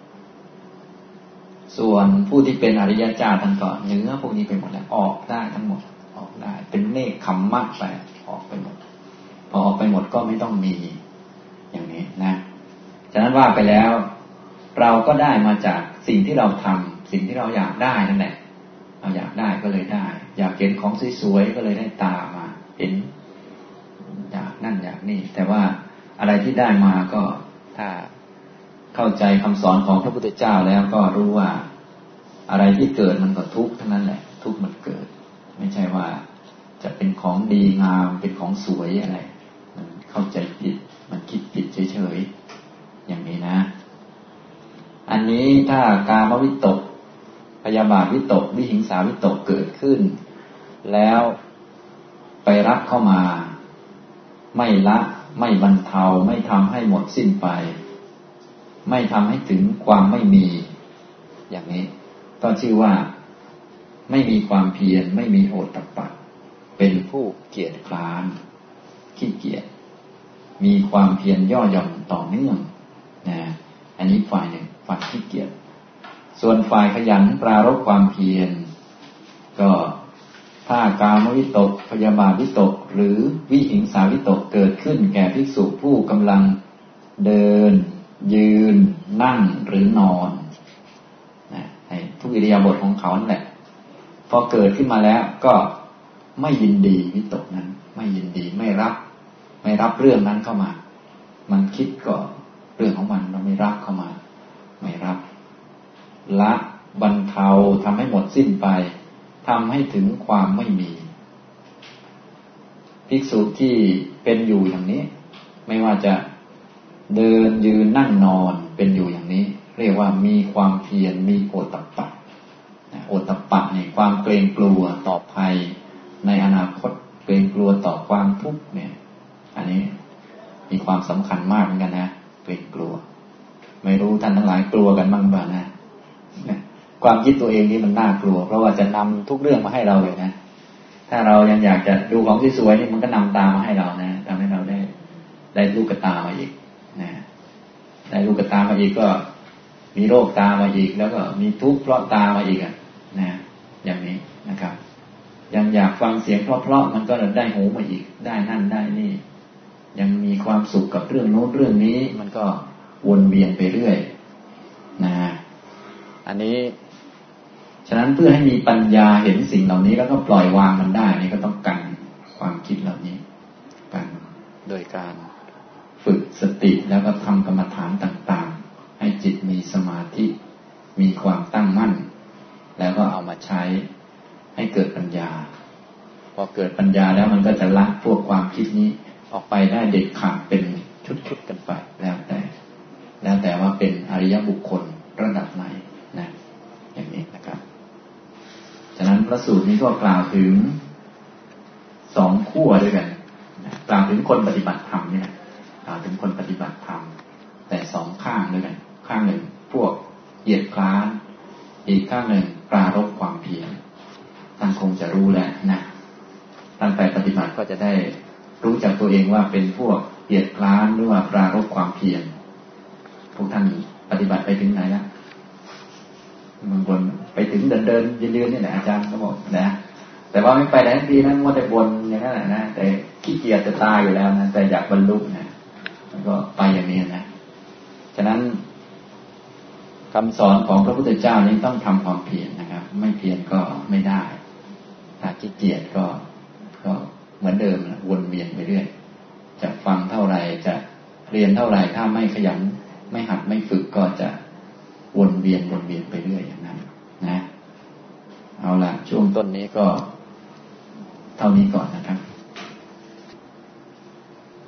ส่วนผู้ที่เป็นอริยเจ้าท่านก็เนื้อพวกนี้ไปหมดแล้วออกได้ทั้งหมดออกได้เป็นเนกขัมมะไปออกไปหมดพอออกไปหมดก็ไม่ต้องมีอย่างนี้นะฉะนั้นว่าไปแล้วเราก็ได้มาจากสิ่งที่เราทำสิ่งที่เราอยากได้นั่นแหละเราอยากได้ก็เลยได้อยากเห็นของสวยๆก็เลยได้ตามาเห็นอยากนั่นอยากนี่แต่ว่าอะไรที่ได้มาก็ถ้าเข้าใจคำสอนของพระพุทธเจ้าแล้วก็รู้ว่าอะไรที่เกิดมันก็ทุกข์ทั้งนั้นแหละทุกข์มันเกิดไม่ใช่ว่าจะเป็นของดีงามเป็นของสวยอะไรมันเข้าใจผิดมันคิดผิดเฉยๆอย่างนี้นะอันนี้ถ้ากามวิตกพยาบาทวิตกวิหิงสาวิตกเกิดขึ้นแล้วไปรับเข้ามาไม่ละไม่บรรเทาไม่ทำให้หมดสิ้นไปไม่ทำให้ถึงความไม่มีอย่างนี้ก็ชื่อว่าไม่มีความเพียรไม่มีโอตตัปปะเป็นผู้เกียจคร้านขี้เกียจมีความเพียรย่อหย่อนต่อเนื่องนะอันนี้ฝ่ายหนึ่งฝ่ายขี้เกียจส่วนฝ่ายขยันปรารภความเพียรก็ถ้ากามวิตกพยาบาทวิตกหรือวิหิงสาวิตกเกิดขึ้นแก่ภิกษุผู้กำลังเดินยืนนั่งหรือนอนนะในทุกอิริยาบถของเขานั่นแหละพอเกิดขึ้นมาแล้วก็ไม่ยินดีวิตกนั้นไม่ยินดีไม่รับเรื่องนั้นเข้ามามันคิดก็เรื่องของมันเราไม่รับเข้ามาไม่รับละบรรเทาทำให้หมดสิ้นไปทำให้ถึงความไม่มีภิกษุที่เป็นอยู่อย่างนี้ไม่ว่าจะเดินยืนนั่งนอนเป็นอยู่อย่างนี้เรียกว่ามีความเพียรมีโอตตัปปะโอตตัปปะเนี่ยความเกรงกลัวต่อภัยในอนาคตเกรงกลัวต่อความทุกข์เนี่ยอันนี้มีความสำคัญมากเหมือนกันนะเกรงกลัวไม่รู้ท่านทั้งหลายกลัวกันบ้างป่ะนะความคิดตัวเองนี่มันน่ากลัวเพราะว่าจะนำทุกเรื่องมาให้เราเลยนะถ้าเรายังอยากจะดูของที่สวยนี่มันก็นำตามมาให้เรานะทำให้เราได้ลูกตามาอีกนะได้ลูกตามาอีกก็มีโรคตามาอีกแล้วก็มีทุกข์เพราะตามาอีกนะอย่างนี้นะครับยังอยากฟังเสียงเพราะๆมันก็ได้หูมาอีกได้นั่นได้นี่ยังมีความสุขกับเรื่องโน้นเรื่องนี้มันก็วนเวียนไปเรื่อยนะอันนี้ฉะนั้นเพื่อให้มีปัญญาเห็นสิ่งเหล่านี้แล้วก็ปล่อยวางมันได้นี่ก็ต้องกันความคิดเหล่านี้กันโดยการฝึกสติแล้วก็ทำกรรมฐานต่างๆให้จิตมีสมาธิมีความตั้งมั่นแล้วก็เอามาใช้ให้เกิดปัญญาพอเกิดปัญญาแล้วมันก็จะละพวกความคิดนี้ออกไปได้เด็ดขาดเป็นชุดๆกันไปแล้วแต่ว่าเป็นอริยบุคคลระดับไหนนะอย่างนี้นะครับฉะนั้นพระสูตรนี้ก็กล่าวถึงสองขั้วด้วยกันนะกล่าวถึงคนปฏิบัติธรรมเนี่ยกล่าวถึงคนปฏิบัติธรรมแต่สองข้างด้วยกันข้างหนึ่งพวกเหยียดคร้านอีกข้างหนึ่งปรารภความเพียรท่านคงจะรู้แหละนะท่านไปปฏิบัติก็จะได้รู้จักตัวเองว่าเป็นพวกเหยียดคร้านหรือว่าปรารภความเพียรพวกท่านปฏิบัติไปถึงไหนแล้วบางคนไปถึงเดินยืนนี่แหละอาจารย์ก็บอกนะแต่ว่าไม่ไปไหนทีนั้นมัวแต่บนอย่างนั้นแหละนะแต่ขี้เกียจจะตายอยู่แล้วนะแต่อยากบรรลุนะมันก็ไปอย่างนี้นะฉะนั้นคำสอนของพระพุทธเจ้านี้ต้องทำความเพียรนะครับไม่เพียรก็ไม่ได้ถ้าขี้เกียจก็เหมือนเดิมนะวนเวียนไปเรื่อยจะฟังเท่าไหร่จะเรียนเท่าไหร่ถ้าไม่ขยันไม่หัดไม่ฝึกก็จะวนเวียนไปเรื่อยอย่างนั้นนะเอาล่ะช่วงต้นนี้ก็เท่านี้ก่อนนะครับ